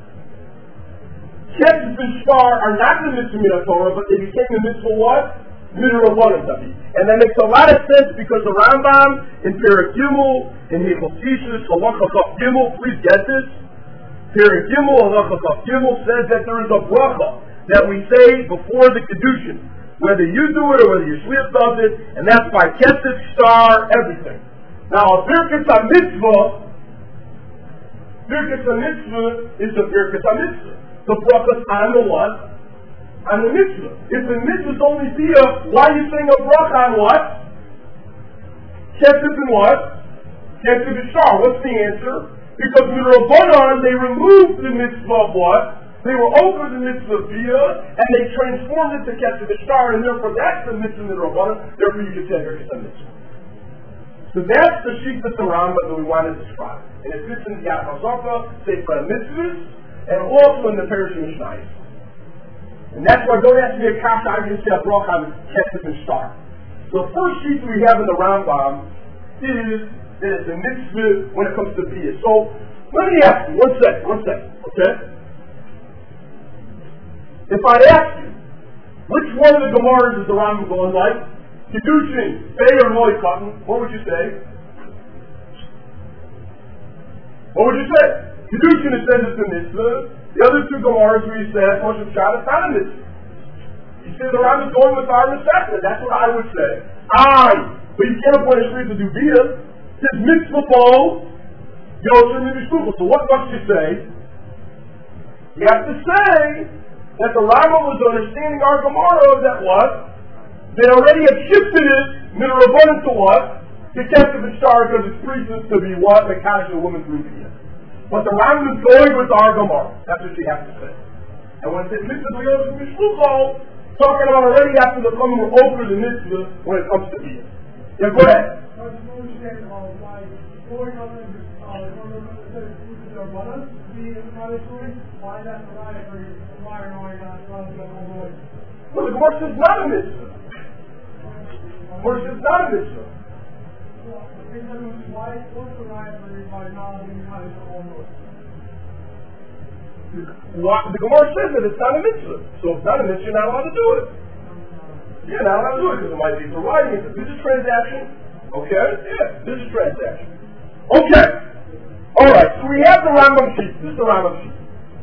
Speaker 1: Kesef and Shtar are not the mitzvah min Torah, but they became the mitzvah what? Midrabanan. And that makes a lot of sense because the Rambam in Perek Gimel, in Hilchos Ishus, Halacha Chaf Gimel, please get this. Perek Gimel, Halacha Chaf Gimel says that there is a bracha that we say before the Kedushin, whether you do it or whether your shliach does it, and that's by Kesef, Shtar, everything. Now, a Birkas HaMitzvah, Birkas HaMitzvah is the Birkas HaMitzvah. The bracha's on the what? On the mitzvah. If the mitzvah is only Bia, why are you saying a bracha on what? Kesef and what? Kesef and Shtar. What's the answer? Because with Rabbanan, they removed the mitzvah of what? They were over the mitzvah of Bia, and they transformed it to Kesef and Shtar, and therefore that's the mitzvah of Rabbanan, therefore you can say Birkas HaMitzvah. So that's the sheet that's around that we want to describe. And it fits in the Yad HaZaka, Sefer HaMitzvahs, and also in the Perush Mishnayos. And that's why don't ask me a kasha, I can say a bracha on Kesef and Shtar. The first sheet we have in the Rambam is that it's a mitzvah when it comes to Bia. So, let me ask you, one second, okay? If I ask you, which one of the Gemaras is the Rambam going like? Kedushin, Bey or Noi Cotton, what would you say? What would you say? Kedushin, it says it's a mitzvah. The other two Gemaras where you said, Moshe Pshat, it's not a mitzvah. You say the Rambam is going with our Masechta. That's what I would say. But you can't appoint a shliach to do Bia. It says mitzvah bo, Yosher Mishluchah. So what must you say? You have to say that the Rambam was understanding our Gemara that what? They already have shifted it, midrabanan to what? To Kesef and Shtar because it's priests to be what? Mekadosh a woman through Bia. But the Rambam is going with our Gemara. That's what you have to say. And when it says mitzvah Yosher Mishluchah, talking about already after the coming we're over the mitzvah when it comes to Bia. Yeah, go ahead. Well, the Gemara says not a mitzvah. The Gemara says not a mitzvah. The Gemara says that it's not a mitzvah. So if it's not a mitzvah, you're not allowed to do it. You're not allowed to do it because it might be providing it. This is transaction. Okay? Yeah, this is transaction. Okay. Alright, so we have the Rambam sheet. This is the Rambam sheet.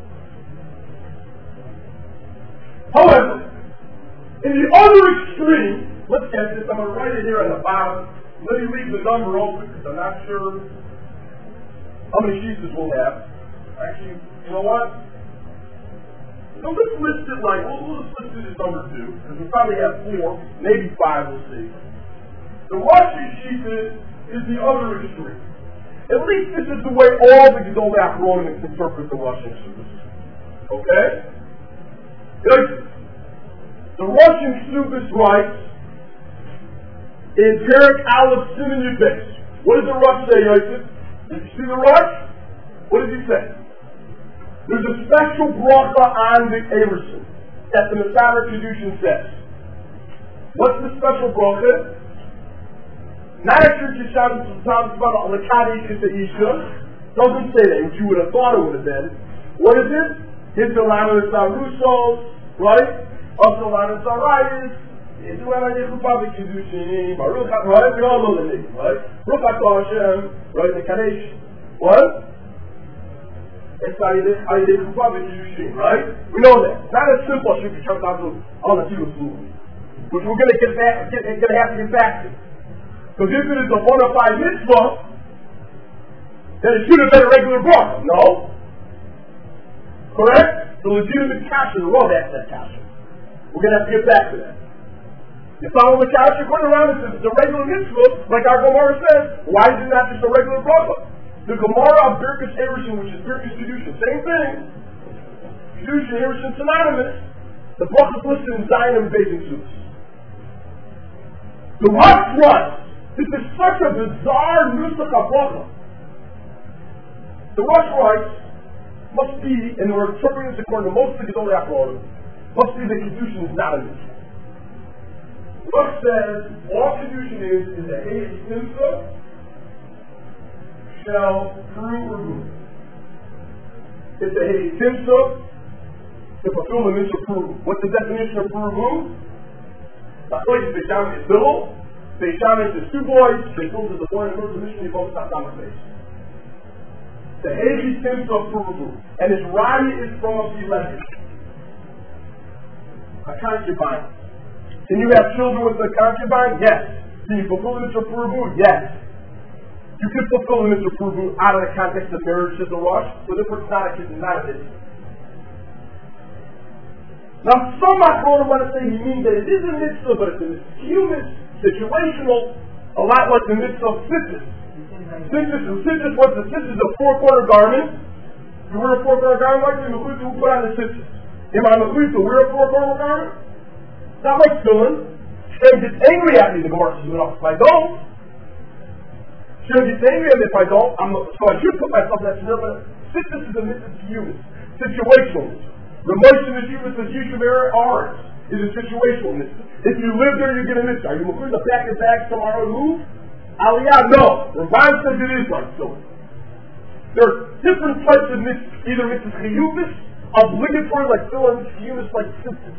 Speaker 1: However, in the other extreme, let's get this. I'm going to write it here on the bottom. Let me leave the number open because I'm not sure how many sheets we'll have. Actually, you know what? So let's list it like, we'll just list it as number 2, because we probably have 4, maybe 5, we'll see. The Rosh Yeshiva is the other extreme. At least this is the way all the Gedolei Achronim interpret the Rosh Yeshiva. Okay? Good. The Rosh Yeshiva writes in Perek Aleph Siman Yud Beis. What does the Rosh say, Yosef? Did you see the Rosh? What does he say? There's a special bracha on the Emerson that the Masada Kedushin says. What's the special bracha? Not a church Yishan talks about Al-Kadesh Isha. Doesn't say that, which you would have thought it would have been. What is it? Hitzalana Sarusos, right? Upsalana Sarayis, Hitzalana Yechupavik Kedushin, Baruch HaKadosh, we all know the name, right? Baruch HaKadosh, right? The Kadesh. What? It's right? We know that. Not as simple as you can jump out to all the two foods, which we're going to get back. It's going to have to get back to. Because if it is a bona fide mitzvah, then it should have been a regular bracha. No. Correct? The legitimate kasha, the raw that kasha. We're going to have to get back to that. You follow the kasha, going around and says it's a regular mitzvah, like our Gemara says. Why is it not just a regular bracha? The Gemara of Birkus Erusin, which is Birkus Kedushin, same thing. Kedushin, Erusin, synonymous. The bracha is listed in Zion and Beis Sus. The Rosh writes, this is such a bizarre nusach bracha. The Rosh writes, must be, and we're interpreting this according to most of the Gedolei Achronim, must be that Kedushin is not a mitzvah. The Rosh says, all Kedushin is a Hey Simcha, shall prove or move. It's a Hey Simcha to fulfill the mitzvah prove. What's the definition of prove move? That's why it's Beisham is Bill. Beisham is 2 boys. They build the boy and goes to the mission. He both stopped on the face. The Hey Simcha prove move. And his raya is from a Pilegish. A concubine. Can you have children with a concubine? Yes. Can you fulfill the mitzvah prove move? Yes. You can fulfill the mitzvah prove move out of the context of marriage to the Rosh, but if it's not a mitzvah. Now, some Achronim want to say he means that it is a mitzvah, but it's a human, situational, a lot like the mitzvah of Sitters. Sitters, what's the Sitters? A 4-quarter garment. You wear a 4-quarter garment like the Mechuta who put on the Sitters. Am I Mechuta wear a 4-quarter garment? Not like Tefillin. Shem gets angry at me, the Gemara says, no, if I don't. Shem gets angry at me if I don't. So I should put myself in that scenario, but Sitters is a mitzvah to human, situational. The motion that you says you should wear ours is a situational mitzvah. If you live there, you get a mitzvah. Are you going to pack your bags tomorrow and move? Aliyah, no. Ramban says it is like so. There are different types of mitzvahs. Either mitzvahs chiyuvis, obligatory like Tefillin, chiyuvis like Sitters.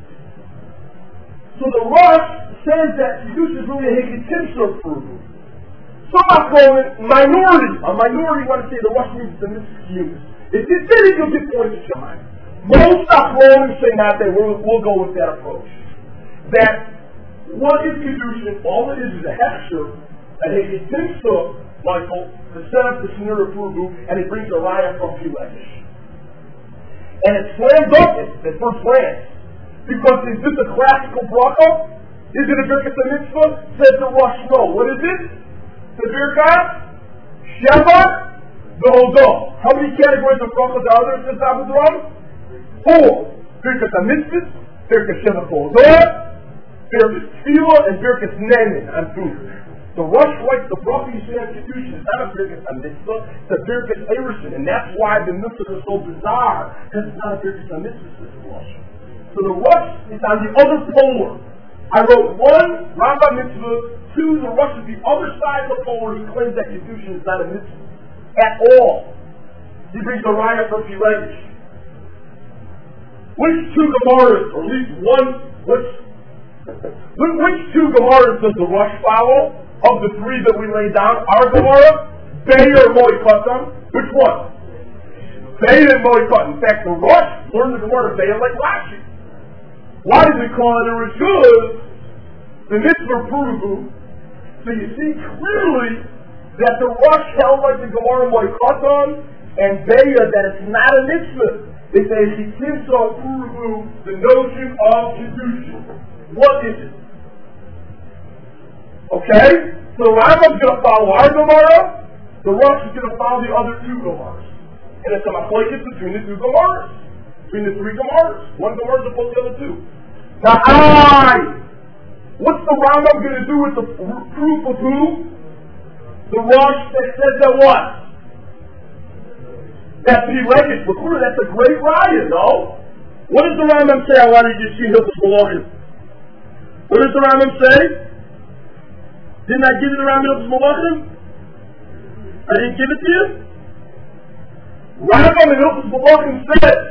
Speaker 1: So the Rosh says that Kedusha is really a heketimsor proof. Some Achronim, a minority want to say the Rosh means the mitzvah chiyuvis. If you did it, you'll get points to Shemaim. Most Achronim say not that. We'll go with that approach. That what is Kedushin? All it is a hechsher, a heketimsor, Michael, to set up the Shneur Pruvu, and it brings a raya from Pilegish. And it slams up at first glance. Because is this a classical bracha? Is it a Birkat Mitzvah? Says the Rosh, no. What is it? The Birkat Sheva V'Hodah. How many categories of brachas are there? Says Abu Dharam? 4. Birkat Mitzvah, Birkat Sheva V'Hodah, Birkat Tefillah, and Birkat Nenin on food. The Rosh writes the bracha you say on Kedushin is not a Birkat Mitzvah, it's a Birkat Erusin, and that's why the mitzvah is so bizarre, because it's not a Birkat Mitzvah, says the Rosh. So the Rosh is on the other polar. I wrote 1, Rambam mitzvah, 2, the Rosh is the other side of the polar. He claims that Kedushin is not a mitzvah at all. He brings the raya from Pilegish. Which 2 Gemaras, or at least one, which 2 Gemaras does the Rosh follow of the 3 that we laid down? Our Gemara, Be'er or Moikatam? Which one? Be'er and Moikatam. In fact, the Rosh learned the Gemara Be'er like Rashi. Why do we call it a Rishuz? The mitzvah Pruvu. So you see clearly that the Rosh held like the Gemara Moikatam and Be'er that it's not a mitzvah. They say Chitimso Urubu, the notion of Kedushin. What is it? Okay? So Rambam's going to follow our Gemara, the Rosh is going to follow the other two Gemaras. And it's a machlokes between the two Gemaras. Between the three Gemaras. One Gemara is opposed to the other two. Now what's the Rambam going to do with the proof of who? The Rosh that says that what? That's the Leggett. That's a great riot, no? What does the Rambam say? I wanted you to see Hilchos Malachim. What does the Rambam say? Didn't I give you the Rambam Hilchos Malachim? I didn't give it to you? Rambam in Hilchos Malachim says,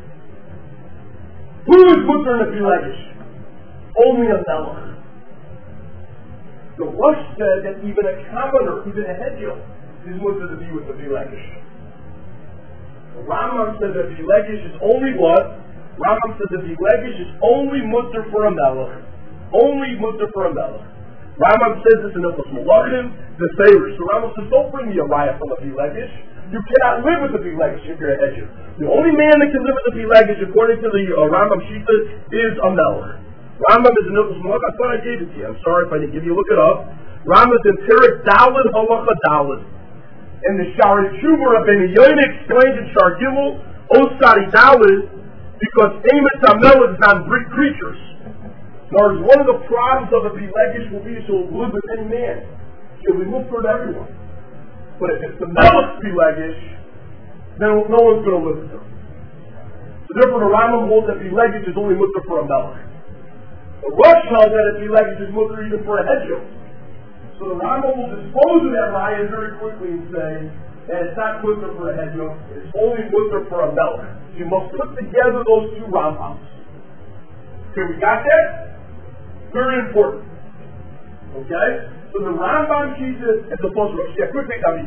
Speaker 1: who is Mutter in the Leggett? Only a Melech. The Rosh said that even a commoner, even a Hedgel, is Mutter to be with the Leggett. Rambam says that the Legish is only what? Rambam says that the Legish is only mutter for a melech. Only mutter for a melech. Rambam says this in Hilchos Malachim, the Seirish. So Rambam says, don't bring me a riot from a Legish. You cannot live with the Legish if you're a hedger. The only man that can live with the Legish, according to the Rambam Shita, is a melech. Rambam is in Hilchos Malachim. I thought I gave it to you. I'm sorry if I didn't give you. Look it up. Rambam is in Perek Daled Halacha Daled. And the Shari Tshuva Rabbeinu Yoina explains in Shar Gimel, Osari Dalid, because Emet HaMelech is not Greek creatures. Nor is one of the problems of a Pelegish will be to live with any man. It will be for everyone. But if it's the Melech Pelegish, then no one's going to live with him. So therefore the Rambam holds that Pelegish is only mutter for a Melech. The Rosh holds that a Pelegish is mutter even for a Hedgel. So the Rambam will dispose of that raya very quickly and say that it's not mutter for a hedgehog, it's only mutter for a melech. You must put together those two Rambams. Okay, we got that? Very important. Okay? So the Rambam teaches at the post rosh. Yeah, quickly, David.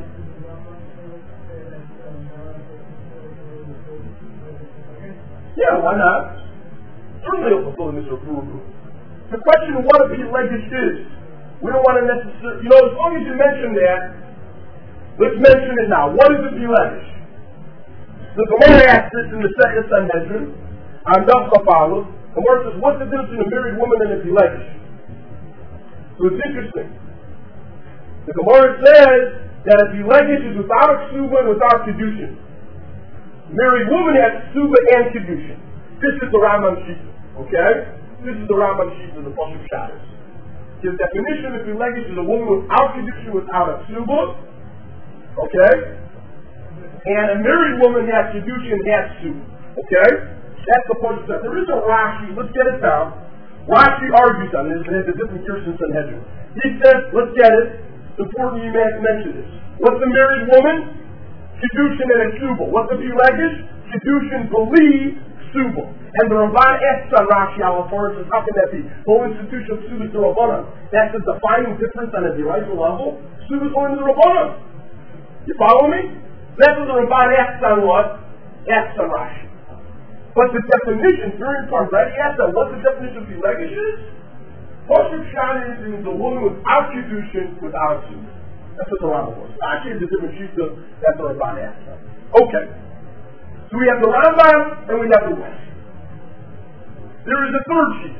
Speaker 1: Yeah, why not? Certainly it'll fulfill Mr. Guru. The question of what a Pelegish is. We don't want to necessarily, as long as you mention that, let's mention it now. What is a Pelegish? The Gemara asks this in the second Sanhedrin, on Daf Chafalus. The Gemara says, what's the difference between a married woman and a Pelegish? So it's interesting. The Gemara says that a Pelegish is without a ksuba and without kedushin. Married woman has ksuba and kedushin. This is the Rambam Shita, okay? This is the Rambam Shita, the Pasuk Shabbos. The definition of Pelegish is a woman without kedushin, without a ksuba, okay? And a married woman has kedushin and has ksuba, okay? That's the point of that. There is a Rashi, let's get it down. Rashi argues on this, and it's a different Kirsten Sanhedrin. He says, let's get it, it's important you mention this. What's a married woman? Kedushin and a ksuba. What's a Pelegish? Kedushin believe ksuba. And the Ramban asks on Rashi Al-Afar, says, how can that be? The whole institution of ksuba is the Rabbanan. That's the defining difference on a derived level. Ksuba is only the Rabbanan. You follow me? That's what the Ramban asks on what? Asks on Rashi. But the definition, very important, right? He asks on what the definition of Pelegish is. Pasuk Shani is the woman without kedushin, without ksuba. That's what the Rambam was. Rashi is a different shita. That's what the Ramban asks on. Okay. So we have the Rambam and we have the West. There is a third sheet.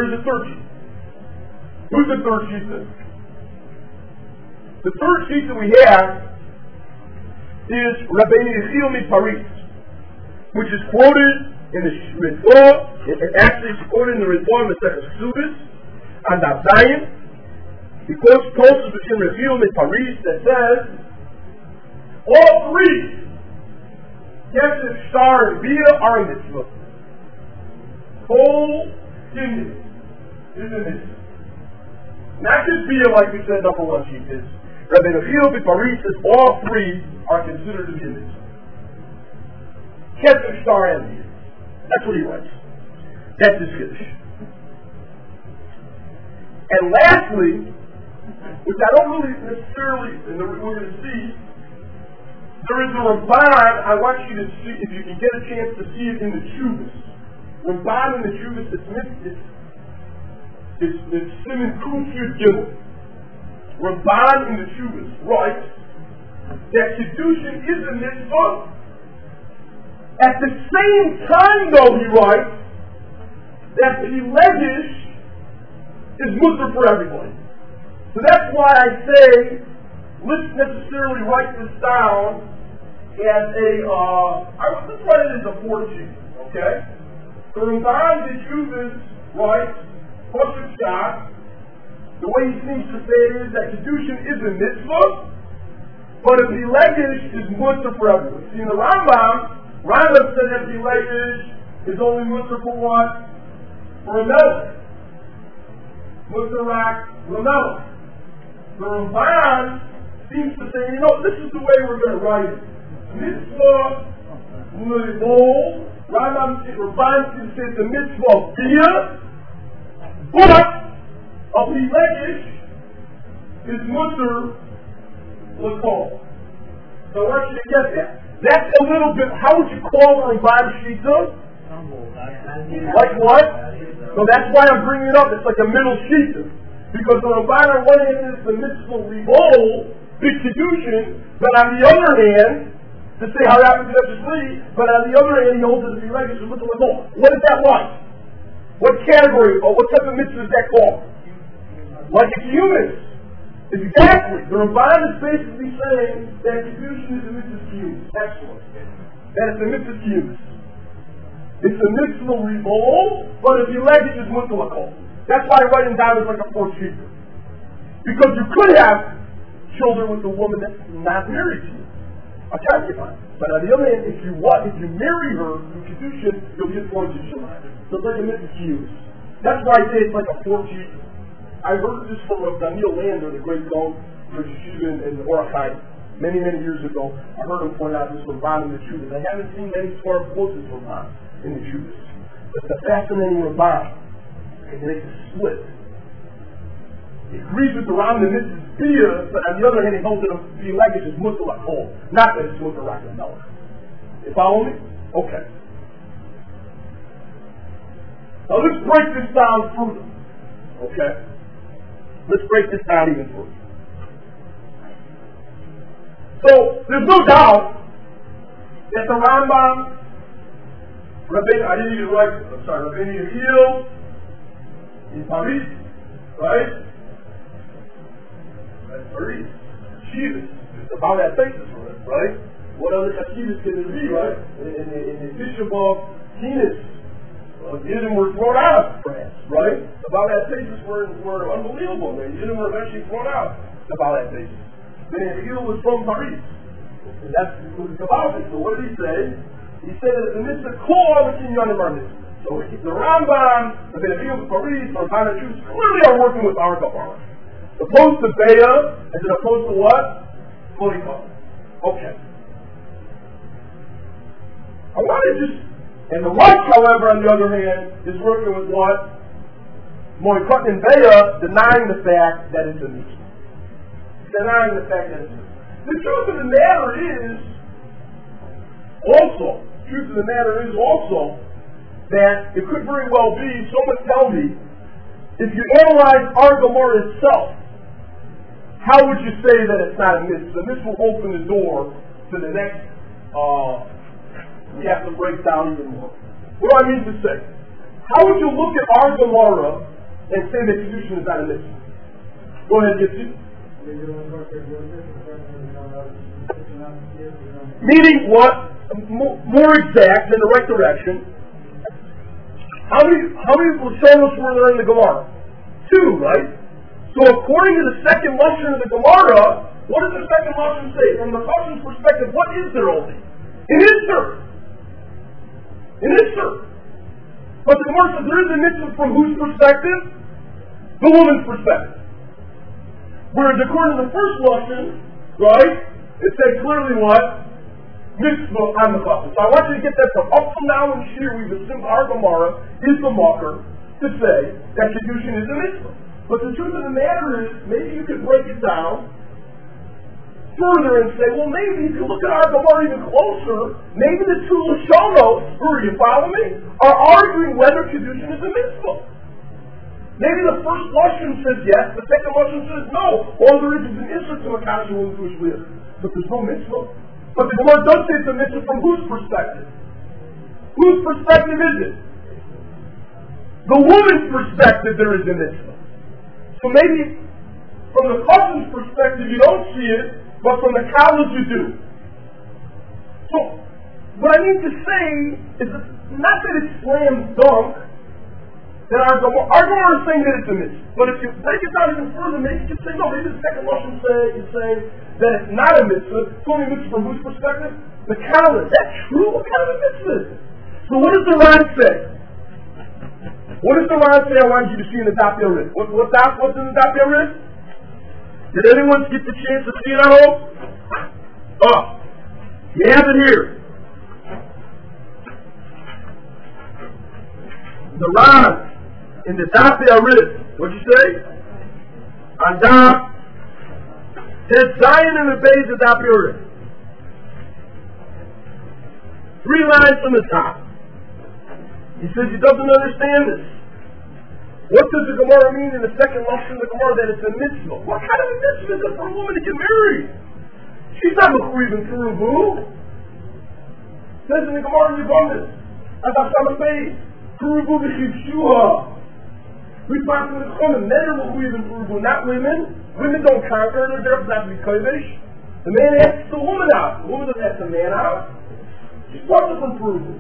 Speaker 1: Who's the third sheet? The third sheet that we have is Rabbeinu Yechiel MiParis, which is quoted in the Ritva. It actually is quoted in the Ritva in the Second Ksubis on Daf Zayin. He quotes Tosfos between Yechiel MiParis that says, all three, Kesef, Shar, and Bia are in mitzvah. Whole kingdom is a mitzvah. Not just Bia, like we said, number one sheet is. Rabbeinu Yechiel MiParis says all three are considered to be a mitzvah. Kesef, Shar, and Bia. That's what he writes. That's his Kiddush. And lastly, which I don't really necessarily, and we're going to see, there is a Ramban. I want you to see, if you can get a chance to see it in the Chuvas. Ramban in the Chuvas, it's Simon Kufyud Gimel. Ramban in the Chuvas writes that Kedushin is a mitzvah At the same time, though, he writes that Pelegish is mutter for everybody. So that's why I say, let's necessarily write this down as let's write it as a 14, okay? So Ramban Yeshuvas writes, Pasuk Shah, the way he seems to say it is that Kedushin is a mitzvah, but a Pelegish is mutter for everyone. See, in the Rambam said that Pelegish is only mutter for what? For a melech. Mutter Lamelech. The Ramban seems to say, this is the way we're going to write it. Mitzvah L'Ibol. Ramban seems to say it's a mitzvah of Bia, but a Pelegish is mutter L'Kol. So I want you to get that. That's a little bit, how would you call the Ramban Shita? Like what? So that's why I'm bringing it up. It's like a middle Shita. Because the Ramban on one hand is the mitzvah L'Ibol, big Kedushin, but on the other hand, to say how happens to free, but on the other hand, he holds it to be regular with the L'Ibol. What is that like? What category, or what type of mitzvah is that called? Like a human. Exactly. The Ramban is basically saying that Kedushin is a mitzvah human. Excellent. That it's a mitzvah human. It's a mitzvah L'Ibol, but if you like it, it's mutter L'Kol. That's why writing down is like a 4-cheater. Because you could have children with a woman that's not married to you, a concubine. But on the other hand, if you marry her through Kedushin, you'll get 4 children. So it's like a mitzvah human. That's why I say it's like a 4-cheater. I heard this from Daniel Lander, the great Gaon for Yeshiva in Orachai, many, many years ago. I heard him point out this Ramban in the Yeshivas. I haven't seen many smart quotes this Ramban in the Yeshivas. But the fascinating Ramban, and makes a split. He agrees with the Rambam that this is Bia, but on the other hand, he holds it to be like it's mutter L'Kol, not that it's mutter Lamelech. You follow me? Okay. Now let's break this down further. Okay? Let's break this down even further. So, there's no doubt that the Rambam, Rabbeinu Yehiel, in Paris, right? That's Paris. Chivas. It's about that basis for us, right? What other Chivas can there be, right? In the Bishop of Kenes, Yidden were thrown out of France, right? About that basis were unbelievable, man. Yidden were eventually thrown out about that basis. Then Yehiel was from Paris. And that's what it's about. So what did he say? He said that the mitzvah core the kinyan of our mitzvah. So the Rambam, the Yehiel of Paris, or Hana Jews clearly are working with our Gemara. Opposed to Beya, as opposed to what? Polycarp. Okay. I want to just, and the Rush, however, on the other hand, is working with what? Moikot and Beya denying the fact that it's a mitzvah. Denying the fact that it's a mitzvah. The truth of the matter is also that it could very well be, someone tell me, if you analyze our Gemara itself, how would you say that it's not a mitzvah? This will open the door to the next, we have to break down even more. What do I mean to say? How would you look at our Gemara and say that Kedushin is not a mitzvah? Go ahead, Yitzi. Meaning what? More exact in the right direction. How many Lashonos were there in the Gemara? 2, right? So according to the second Lashon of the Gemara, what does the second Lashon say? From the Lashon's perspective, what is there only? An Isser. An Isser. But the Gemara says there is a mitzvah from whose perspective? The woman's perspective. Whereas according to the first Lashon, right, it said clearly what? Mitzvah on the Chassid. So I want you to get that from up till now in Shir, we've assumed our Gemara is the marker to say that Kedushin is a mitzvah. But the truth of the matter is, maybe you could break it down further and say, well, maybe if you look at our Gemara even closer, maybe the two Lashonos, you follow me, are arguing whether Kedushin is a mitzvah. Maybe the first Lashon says yes, the second Lashon says no. All there is an Isser to a Kasher Jewish leader. But there's no mitzvah. But the Gemara does say it's a mitzvah from whose perspective? Whose perspective is it? The woman's perspective, there is a mitzvah. So maybe from the cousin's perspective you don't see it, but from the college you do. So what I need to say is not that it's slam dunk, that our Gemara is saying that it's a mitzvah. But if you break it down even further, maybe you can say, no, maybe the second Lashon is saying that it's not a mitzvah. It's only a mitzvah from whose perspective? The college. That's true? What kind of a mitzvah is it? So what does the Ran say? What does the Ran say I want you to see in the Daf Yomi? What's in the Daf Yomi? Did anyone get the chance to see it at home? Oh, you have it here. The Ran in the Daf Yomi. What'd you say? On Daf. There's Zion in the base of Daf Yomi. 3 lines from the top. He says he doesn't understand this. What does the Gemara mean in the second Lashon of the Gemara that it's a mitzvah? What kind of a mitzvah is it for a woman to get married? She's not mechuyev in Kurubu. Says in the Gemara in the Abundance, Abasama Beis, Kurubu v'chivshuha. We find from the Chumim, men are mechuyev in Kurubu, not women. Women don't conquer, they're therefore not to be kodesh. The man asks the woman out. The woman doesn't ask the man out. She's talking from Kurubu.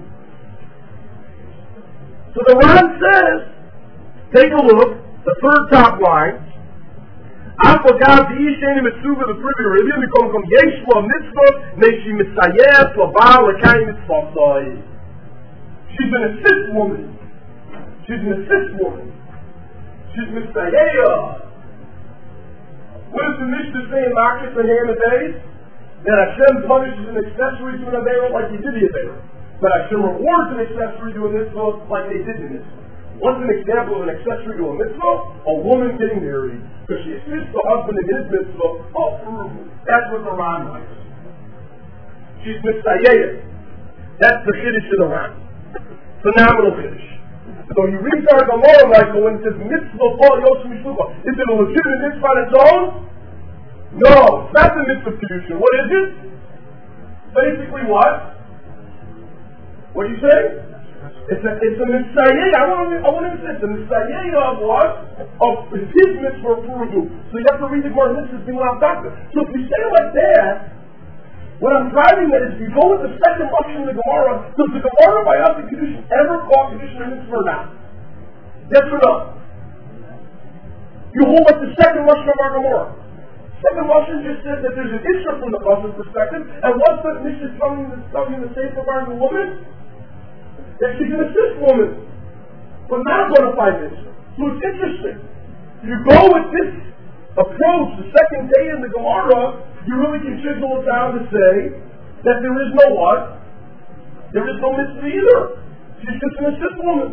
Speaker 1: So the Ran says, take a look, the third top line. I forgot the Ishani Mitzuva, the privy Rebbe, become Yeshua Mitzvah, Neshi Mitzayeh, Labal, Lakai Mitzvah. She's an assist woman. She's an assist woman. She's Mitzayeh. What does the Mishnah say in Marcus and Hamaday? That Hashem punishes an accessory to an Aveira like he did the Aveira. But Hashem rewards an accessory to a mitzvah like they did the mitzvah. What's an example of an accessory to a mitzvah? A woman getting married because she assists the husband in his mitzvah of Purim. That's what the Ran likes. She's Mitzayeh. That's the Chiddush of the Ran. Phenomenal Chiddush. So you read our Gemara, Michael, when it says mitzvah Paul Yosef Mishlucha. Is it a legitimate mitzvah on its own? No, it's not the mitzvah of Kedushin. What is it? Basically what? What do you say? It's a mitzayeh. I want to say it's a mitzayeh of what? Of his mitzvah Purubu. So you have to read the Gemara. This is being doctor. So if you say it like that, what I'm driving at is if you go with the second Lashon of the Gemara, does the Gemara by us the Kedushin ever call Kedushin a mitzvah or not? Yes or no? You hold up the second Lashon of our Gemara. Second Lashon just says that there's an issue from the Lashon perspective, and what's the Mishnah telling the safe regarding the woman? That she's an assist woman, but not a bona fide mitzvah. So it's interesting. You go with this approach the second day in the Gemara, you really can chisel it down to say that there is no what? There is no mitzvah either. She's just an assist woman.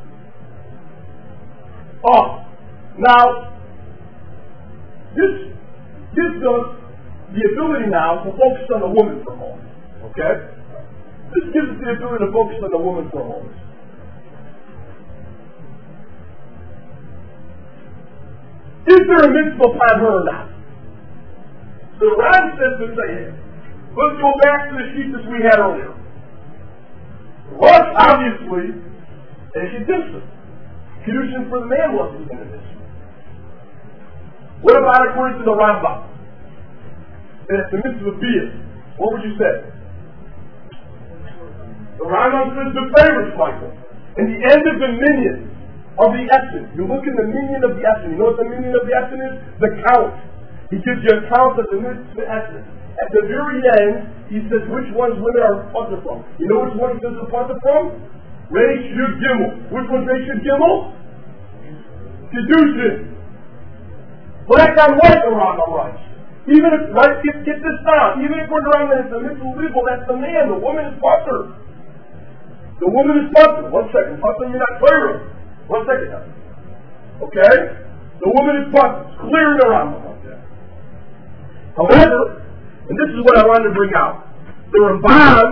Speaker 1: Oh, now this gives us the ability now to focus on the woman for a moment. Okay? This gives us the ability to focus on the woman for a moment. Is there a mitzvah upon her or not? So the Ran says to say, let's go back to the sheet that we had earlier. Rush, obviously, and she did it. Kedushin for the man wasn't in this. What about according to the Rambam? And if the mitzvah be it, what would you say? The Rambam says the favorites, Michael. And the end of the minion of the essence. You look in the minion of the essence. You know what the minion of the essence is? The count. He gives you a count of the mitzvah essence. At the very end, he says which ones women are punted from. You know which one he says they're punted from? Reish Yud Gimel. Which one's Reish Yud Gimel? Kedushin. Black on white, the Rambam writes. Even if, right, get this down. Even if we're around that it's a mitzvah legal, that's the man. The woman is punter. The woman is punter. 1 second. Punter, you're not clear. 1 second now. Okay? The woman is punter. It's clear in the Rambam about that. However, and this is what I wanted to bring out. The Ramban,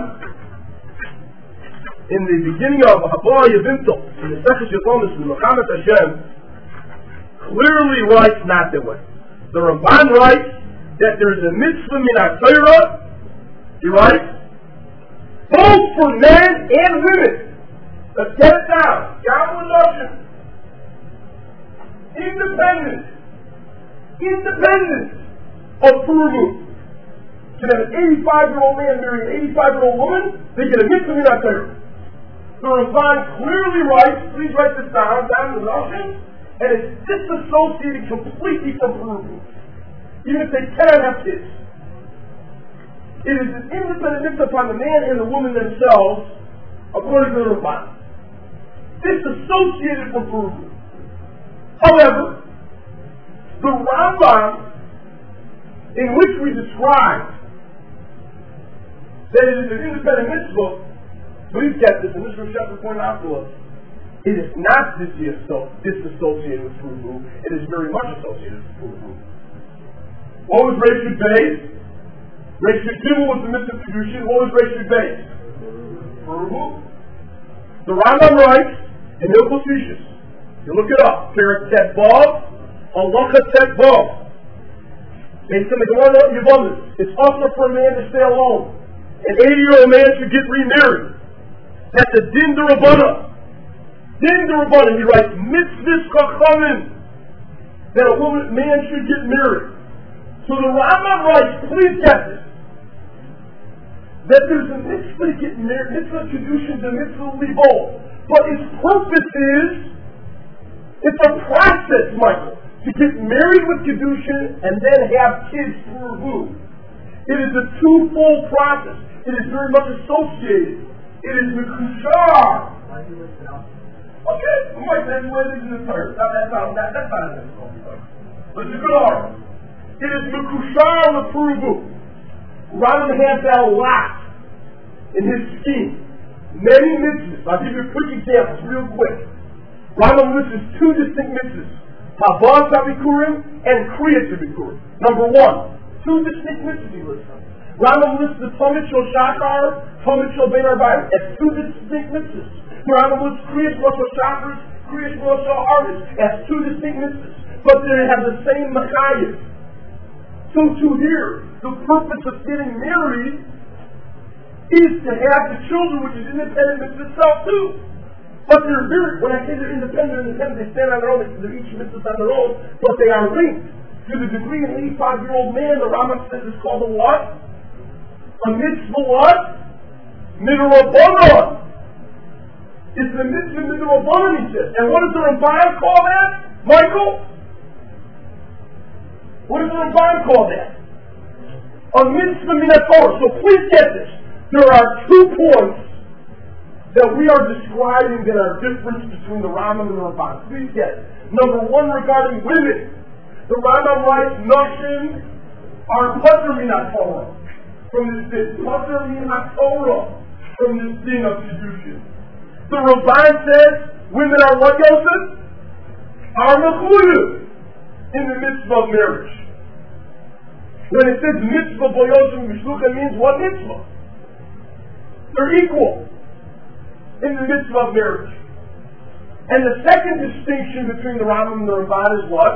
Speaker 1: in the beginning of Haba Yavinto, in the Sefer Yevonis, in Muhammad Hashem, clearly writes not that way. The Ramban writes that there is a mitzvah min ha-Torah, he writes, Bo both for men and women. Let's get it down. Yahweh Noshim. Independent of Puruvu. Can have an 85-year-old man marry an 85-year-old woman, they get a mitzvah minat Torah. The Ramban clearly writes, please write this down in the Noshim, and it's disassociated completely from Puruvu. Even if they cannot have kids. It is an independent mitzvah upon the man and the woman themselves, according to the Ramban. Disassociated from Puruvu. However, the Rambam, in which we describe that it is an independent mitzvah, please get this, and this is Shepard pointed out to us, it is not disassociated with Puruvu, it is very much associated with Puruvu. What was Reshut Beis? Reshut Gimel was the mitzvah kedushin. What was Reshut Beis? Puruvu. The Rambam writes in Hilchos Rishus, you look it up, Perek Tet Vav, Halacha Tet Vav. Based on the Gemara Yevamos, it's also for a man to stay alone. An 80-year-old man should get remarried. That's a din d'Rabbanan. Din d'Rabbanan, he writes, mitzvahs chachamim, that a man should get married. So the Rambam writes, please get this, that there's a mitzvah to get married, mitzvah kedushin, the mitzvah libol. But its purpose is, it's a process, Michael, to get married with kedushin and then have kids through who? It is a twofold process. It is very much associated. It is mekushar. Okay, we might say where this is the term. That's not a mitzvah. But it's a good argument. It is mekushar lepuruvu. Rambam has that a lot in his scheme. Many mitzvahs. I'll give you quick examples, real quick. Rambam lists two distinct mitzvahs: Havas Habikurim and Kriyas Habikurim. Number one, two distinct mitzvahs he lists. Rambam lists the Tomit Shel Shachar, Tomit Shel Bein Arbayim as two distinct mitzvahs. Rambam lists Kriyas Rosh Hashanah, Kriyas Rosh Harvest as two distinct mitzvahs, but they have the same machayim. So to here, the purpose of getting married is to have the children, which is independent mitzvah itself too. But they're very, when I say they're independent, they stand on their own, they're each mitzvah on their own, but they are linked to the degree an 85-year-old man, the Rambam says, is called a what? A mitzvah what? Midrabanan. It's the mitzvah midrabanan, he says. And what does the Ramban call that, Michael? What does the Ramban call that? A mitzvah minat Torah. So please get this. There are 2 points that we are describing that are difference between the Rambam and the Ramban. Please get it. Number 1, regarding women. The Rambam writes, Noshim are patur minat Torah. From this thing. Patur minat Torah. From this thing of kedushin. The Ramban says, women are what, Yosef? Are mechuyev in the mitzvah of marriage. When it says mitzvah boyosem mishlucha, means what mitzvah? They're equal in the mitzvah of marriage. And the second distinction between the Rambam and the Ramban is what?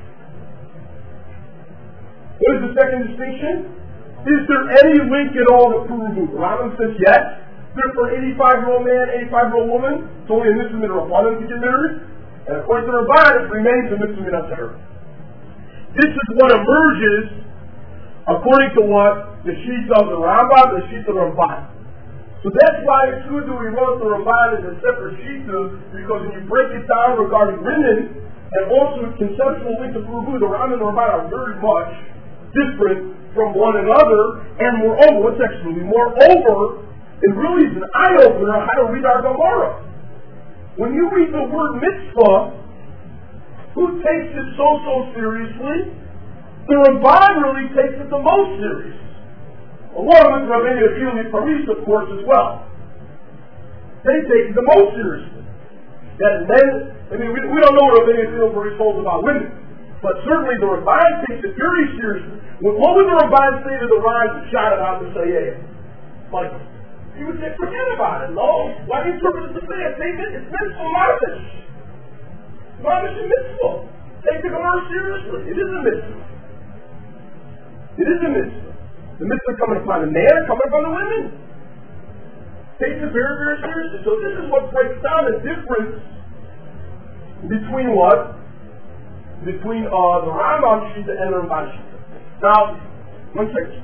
Speaker 1: What is the second distinction? Is there any link at all to Puruvu? The Rambam says yes. There for an 85-year-old man, 85-year-old woman, it's only a mitzvah midrabanan to get married. And according to the Ramban, it remains a mitzvah minat Torah. This is what emerges according to what the sheets of the Rambam, the sheets of the Ramban. So that's why it's good that we wrote the Ramban as a separate sheet, because when you break it down regarding women, and also its conceptual link to Puruvu, the Rambam and the Ramban are very much different from one another, and moreover, what's actually moreover, it really is an eye-opener on how to read our Gemara. When you read the word mitzvah, who takes it so seriously? The Ramban really takes it the most serious. Along with Rabbeinu Achilli Paris, of course, as well. They take it the most seriously. That men, we don't know what Rabbeinu Achilli Paris holds about women, but certainly the Ramban takes it very seriously. What would the Ramban say to the rise that shot it out and say, yeah, like, he would say, forget about it, no. Why do you interpret it to say it? It's mitzvah marvish. Marvish is mitzvah. Take the Gemara seriously. It is a mitzvah. It is a mitzvah. The mitzvah coming upon the man, coming upon the women. takes it very, very seriously. So this is what breaks down the difference between what? Between the Rambam Shita and the Ramban Shita. Now, one second.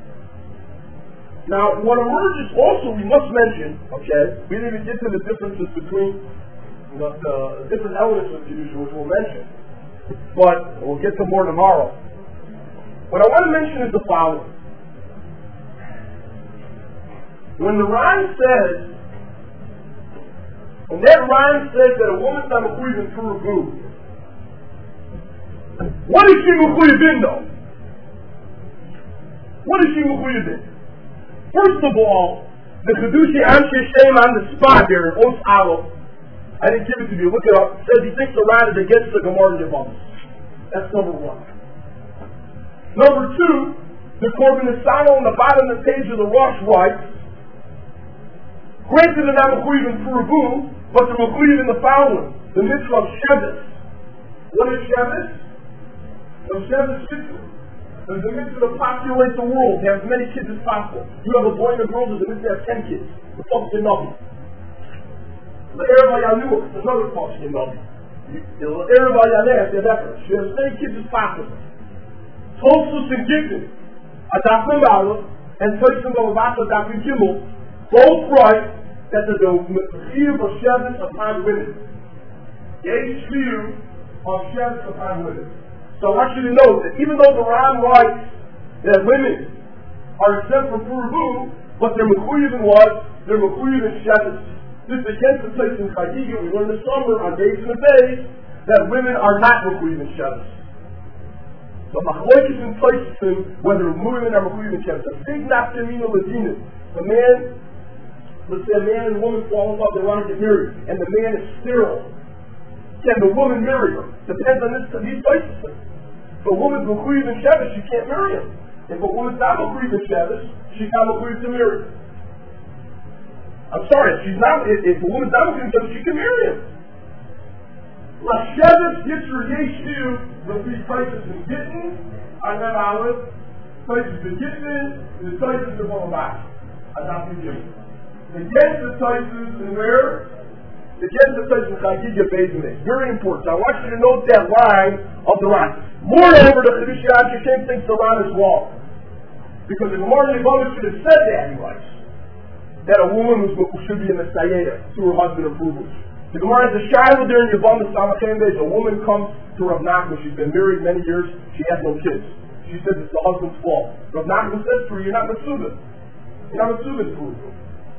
Speaker 1: Now, what emerges also, we must mention, okay, we didn't even get to the differences between the different elements of Kedusha, which we'll mention, but we'll get to more tomorrow. What I want to mention is the following. When the Ran says, when that Ran says that a woman's not mechuyev in Turubu, what is she mechuyev in though? What is she mechuyev in? First of all, the Chedushi Anshe Shem on the spot there in Os Aleph, I didn't give it to you, look it up, says he thinks the Ran is against the Gemara Yevamos. That's number one. Number two, the Korban Nisano on the bottom of the page of the Rosh writes, granted they're not mechuyev in Turubu, but they're mechuyev in the following, the mitzvah of Shevis. What is Shevis? The Shevis mitzvah. There's a mitzvah to populate the world, to have as many kids as possible. You have a boy and a girl, there's a mitzvah to have 10 kids. The Pasuk in Navi. The Erev HaYanuach, it's another Pasuk in Navi. The Erev HaYaneh, you have as many kids as possible. Tosfos and Gittin, Adafim Aleph, and Toshim Bavavata Adafim Gimel, both write that there's a chiyuv of Shevis upon women. Yesh chiyuv of Shevis upon women. So I want you to know that even though the Ran writes that women are exempt from Turubu, but their mechuyev in what? Their mechuyev in Shevis. This is against the place in Chagiga. We learned this summer on days and the days that women are not mechuyev in Shevis. So machlokes in places whether women are mechuyev in Shevis. A big naftamina ladina. The man, let's say a man and a woman fall in love, they want to get married, and the man is sterile. Can the woman marry her? Depends on these places. If a woman's mechuyev in Shevis, she can't marry him. If a woman's not mechuyev in Shevis, she's not mechuyev to marry him. I'm sorry, if a woman's not mechuyev in Shevis, she can marry him. La Shevis gets her yeshu with these places in Gittin, on that Aleph, places in Gittin, and the places in Bavavata. Adafim Gimel. Against the places in where? Against the places in Chagiga Bezimeh. Very important. I want you to note that line of the Ran. Moreover, the Chedushi Anshe Shem thinks the Ran is wrong. Because the Gemara Yevamos should have said that, he writes, that a woman should be in the Sayeda to her husband or Frubush. The Gemara has a shiloh there in Yevamos Samachem Beis. A woman comes to Rav Nachman. She's been married many years. She has no kids. She says it's the husband's fault. Rav Nachman says to her, you're not Mesubin. You're not Mesubin Frubush.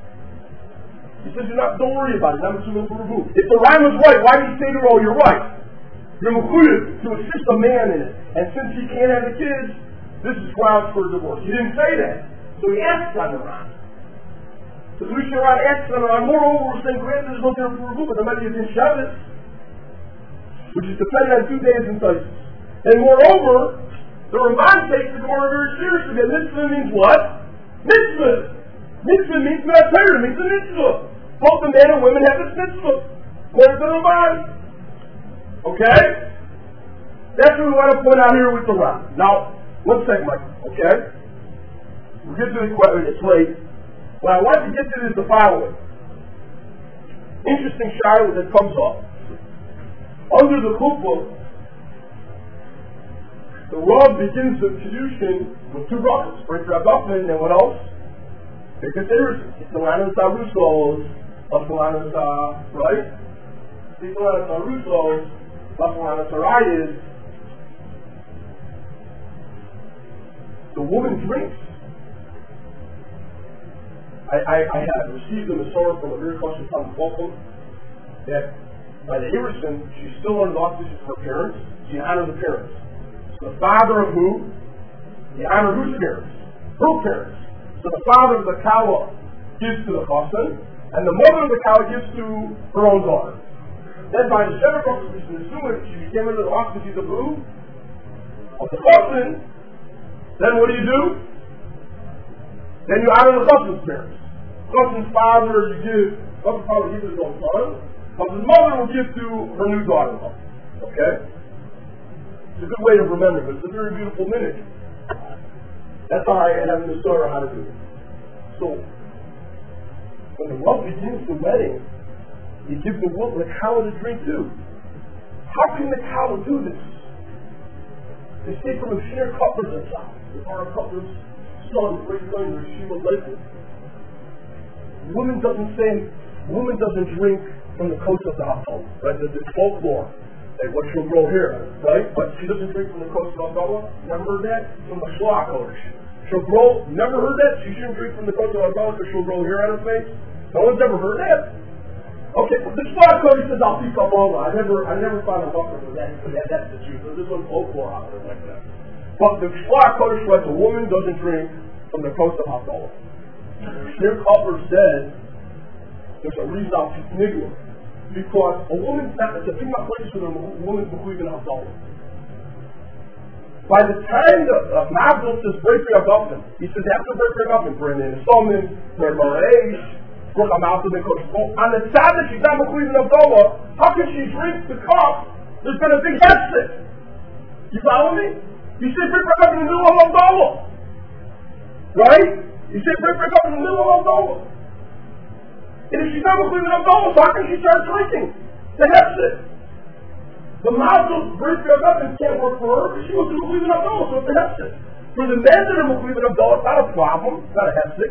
Speaker 1: He says, don't worry about it. Not Mesubin Frubush. If the Ran was right, why did he say to her, oh, you're right? You're mechuyev to assist a man in it. And since he can't have the kids, this is grounds for divorce. He didn't say that. So he asks on the Ran. So the Rishon Ran asks on the Ran. Moreover, we're saying, granted, there's no difference for Rubu, but there might be a din Shabbos, which is dependent on 2 days and places. And moreover, the Ramban takes the Gemara very seriously. That mitzvah means what? Mitzvah. Mitzvah means Torah, means a mitzvah. Both the men and women have this mitzvah. According to the Ramban. Okay? That's what we want to point out here with the Ran. Now, one second, Michael. Okay? We'll get to the question. It's late. What I want to get to is the following. Interesting shiloh that comes up. Under the Chuppah, the Rav begins the Kedushin with 2 brachas. Break Rabbanan and what else? They consider it. Tolanos Arusos, Tolanos, right? Tolanos Arusos, Tolanos Arayis. The woman drinks. I have received a Masorah from a very close to Tom Fulton that by the Iverson, she's still under the auspices of her parents. She honors the parents. So the father of who? They honor whose parents? Her parents. So the father of the Kala gives to the Chassan, and the mother of the Kala gives to her own daughter. Then by the Sheva Constitution, assuming she became under the auspices of who? Of the Chassan, then what do? Then you honor the Chassan's parents. Chassan's father, you give, Chassan's father gives his own son. Chassan's mother will give to her new daughter-in-law. Okay? It's a good way to remember, but it's a very beautiful minute. That's how I have in the story how to do it. So, when the rub begins the wedding, you give the woman the kala to drink too. How can the kala do this? They say from a sheer cutler's side. The Ara cutler's son, great grandmother, Sheba Lakewood. Woman doesn't drink from the coast of the household, right? There's folklore. Like what she'll grow here, right? But she doesn't drink from the coast of Algala. Never heard that? From the Shloah Kodesh. She'll grow, never heard that? She shouldn't drink from the coast of Algala because she'll grow hair on her face? No one's ever heard that? Okay, well, the Shloah Kodesh says I'll pick up all that. I never found a reference for that. That's the truth. There's no folklore out there like that. But the Shloah Kodesh says a woman doesn't drink from the coast of Algala. Shir Cutler said there's a reason I'll keep niggling. Because a woman's not, it's a big enough place for the woman's believing in Havdalah. By the time the Mavdil says break your government, he says after break your government, Brennan, Solomon, Mermareish, on the Sabbath she's not believing in Havdalah, how can she drink the cup? There's been a big hefset. You follow me? You say break your government in the middle of Havdalah. Right? You say break your government in the middle of Havdalah. And if she's not believing in Havdalah, how can she start drinking? The hefset. The Mavdil break your government can't work for her because she wasn't believing in Havdalah, so it's a hefset. For the men that are believing in Havdalah, it's not a problem, it's not a hefset.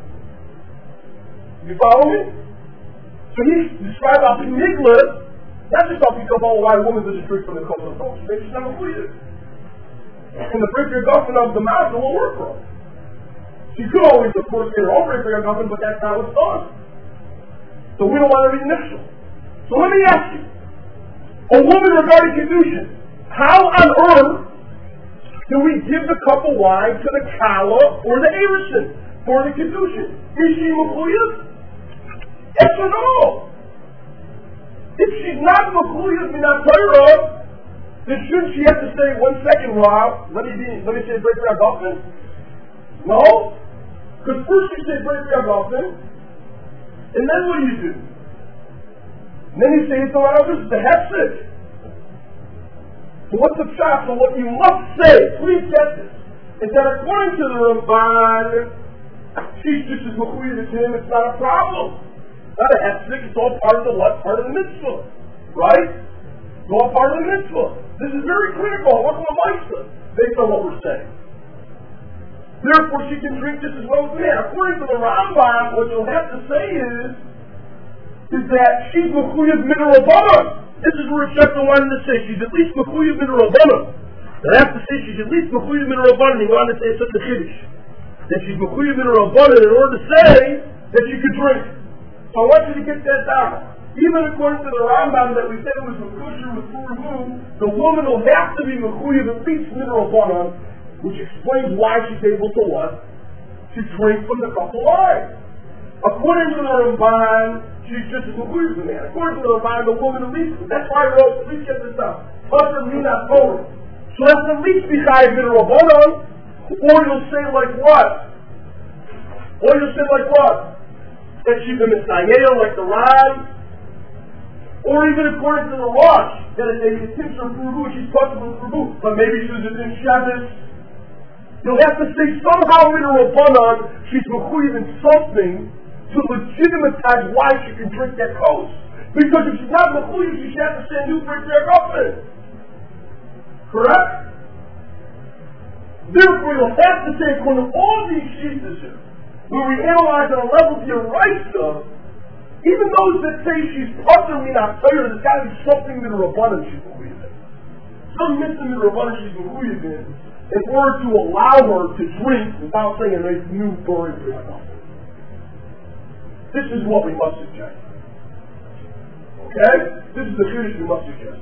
Speaker 1: You follow me? So he described how Nigla, not just how people about why a woman doesn't drink from the coast of Havdalah, she's not believing. And the break your government of the Mavdil will work for her. She could always, of course, get her own break your government, but that's not what's done. So we don't want to read initial. So let me ask you, a woman regarding Kedushin, how on earth do we give the cup of wine to the Kala or the Erusin for the Kedushin? Is she Mechuyah? Yes or no? If she's not Mechuyah, not Torah, then shouldn't she have to say 1 second, Rob? Let me say break your government? No? Because first you say break your government. And then what do? And then you say it's allowed this is the hefset. So what's the shot? So what you must say, please get this, is that according to the Ramban, she's just as mechuyah as him, it's not a problem. Not a hefset, it's all part of the what? Part of the mitzvah. Right? It's all part of the mitzvah. This is very critical. What's the mitzvah? Based on what we're saying. Therefore, she can drink just as well as me. According to the Rambam, what you'll have to say is that she's Mechuyah Midrabanan. This is where Sheffer wanted to say she's at least Mechuyah Midrabanan. They have to say she's at least Mechuyah Midrabanan. He wanted to say such a Kiddush. That she's Mechuyah Midrabanan in order to say that she could drink. So I want you to get that down. Even according to the Rambam that we said it was Mechusher with Purim, the woman will have to be Mechuyah at least Midrabanan, which explains why she's able to what? To drink from the cup of wine. According to the Ramban, she's just as mechuyah as a man. According to the Ramban, the woman at least, that's why I wrote, please get this down. Husband me not Torah. So that's at least be chayiv midrabanan, or you'll say like what? That she's a Messiah like the Ran, or even according to the Rosh, that if they get tips from Prubu, she's possible from Prubu, but maybe she was in Shabbos. You'll have to say somehow in a Rabbanan she's mechuyah in something to legitimatize why she can drink that coast. Because if she's not mechuyah, she should have to say a new break their government. Correct? Therefore, you'll have to say, according to all these sheets, where we analyze on a level of your right stuff, even those that say she's possibly not clear, there's got to be something in a Rabbanan she's mechuyah in. Some mitzvah in a Rabbanan she's mechuyah in order to allow her to drink without saying a new story to herself. This is what we must suggest. Okay? This is the Kiddush we must suggest.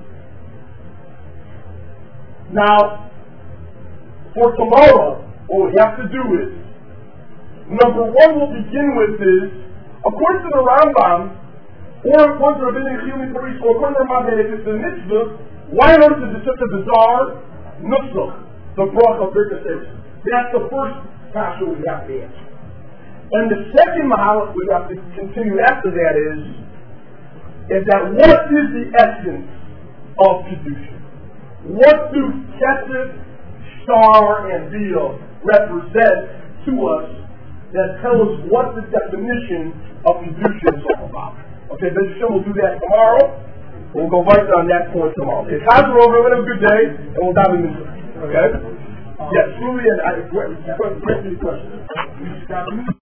Speaker 1: Now, for tomorrow, what we have to do is, number one we'll begin with is, according to the Rambam, or according to Rabbi Yehuda Paris, or according to the Rambam, if it's a mitzvah, why on earth is it such a bizarre nusach? The bracha of Birkas Eretz. That's the first kasha we have to answer. And the second mahalach we have to continue after that is that what is the essence of Kedushin? What do Kesef, Shtar, and Bia represent to us that tell us what the definition of fiducia is all about. Okay, Bishop Shem will do that tomorrow. We'll go right on that point tomorrow. Okay, times are over. Have a good day, and we'll dive into it. Okay? Yes, Julie, and I, question.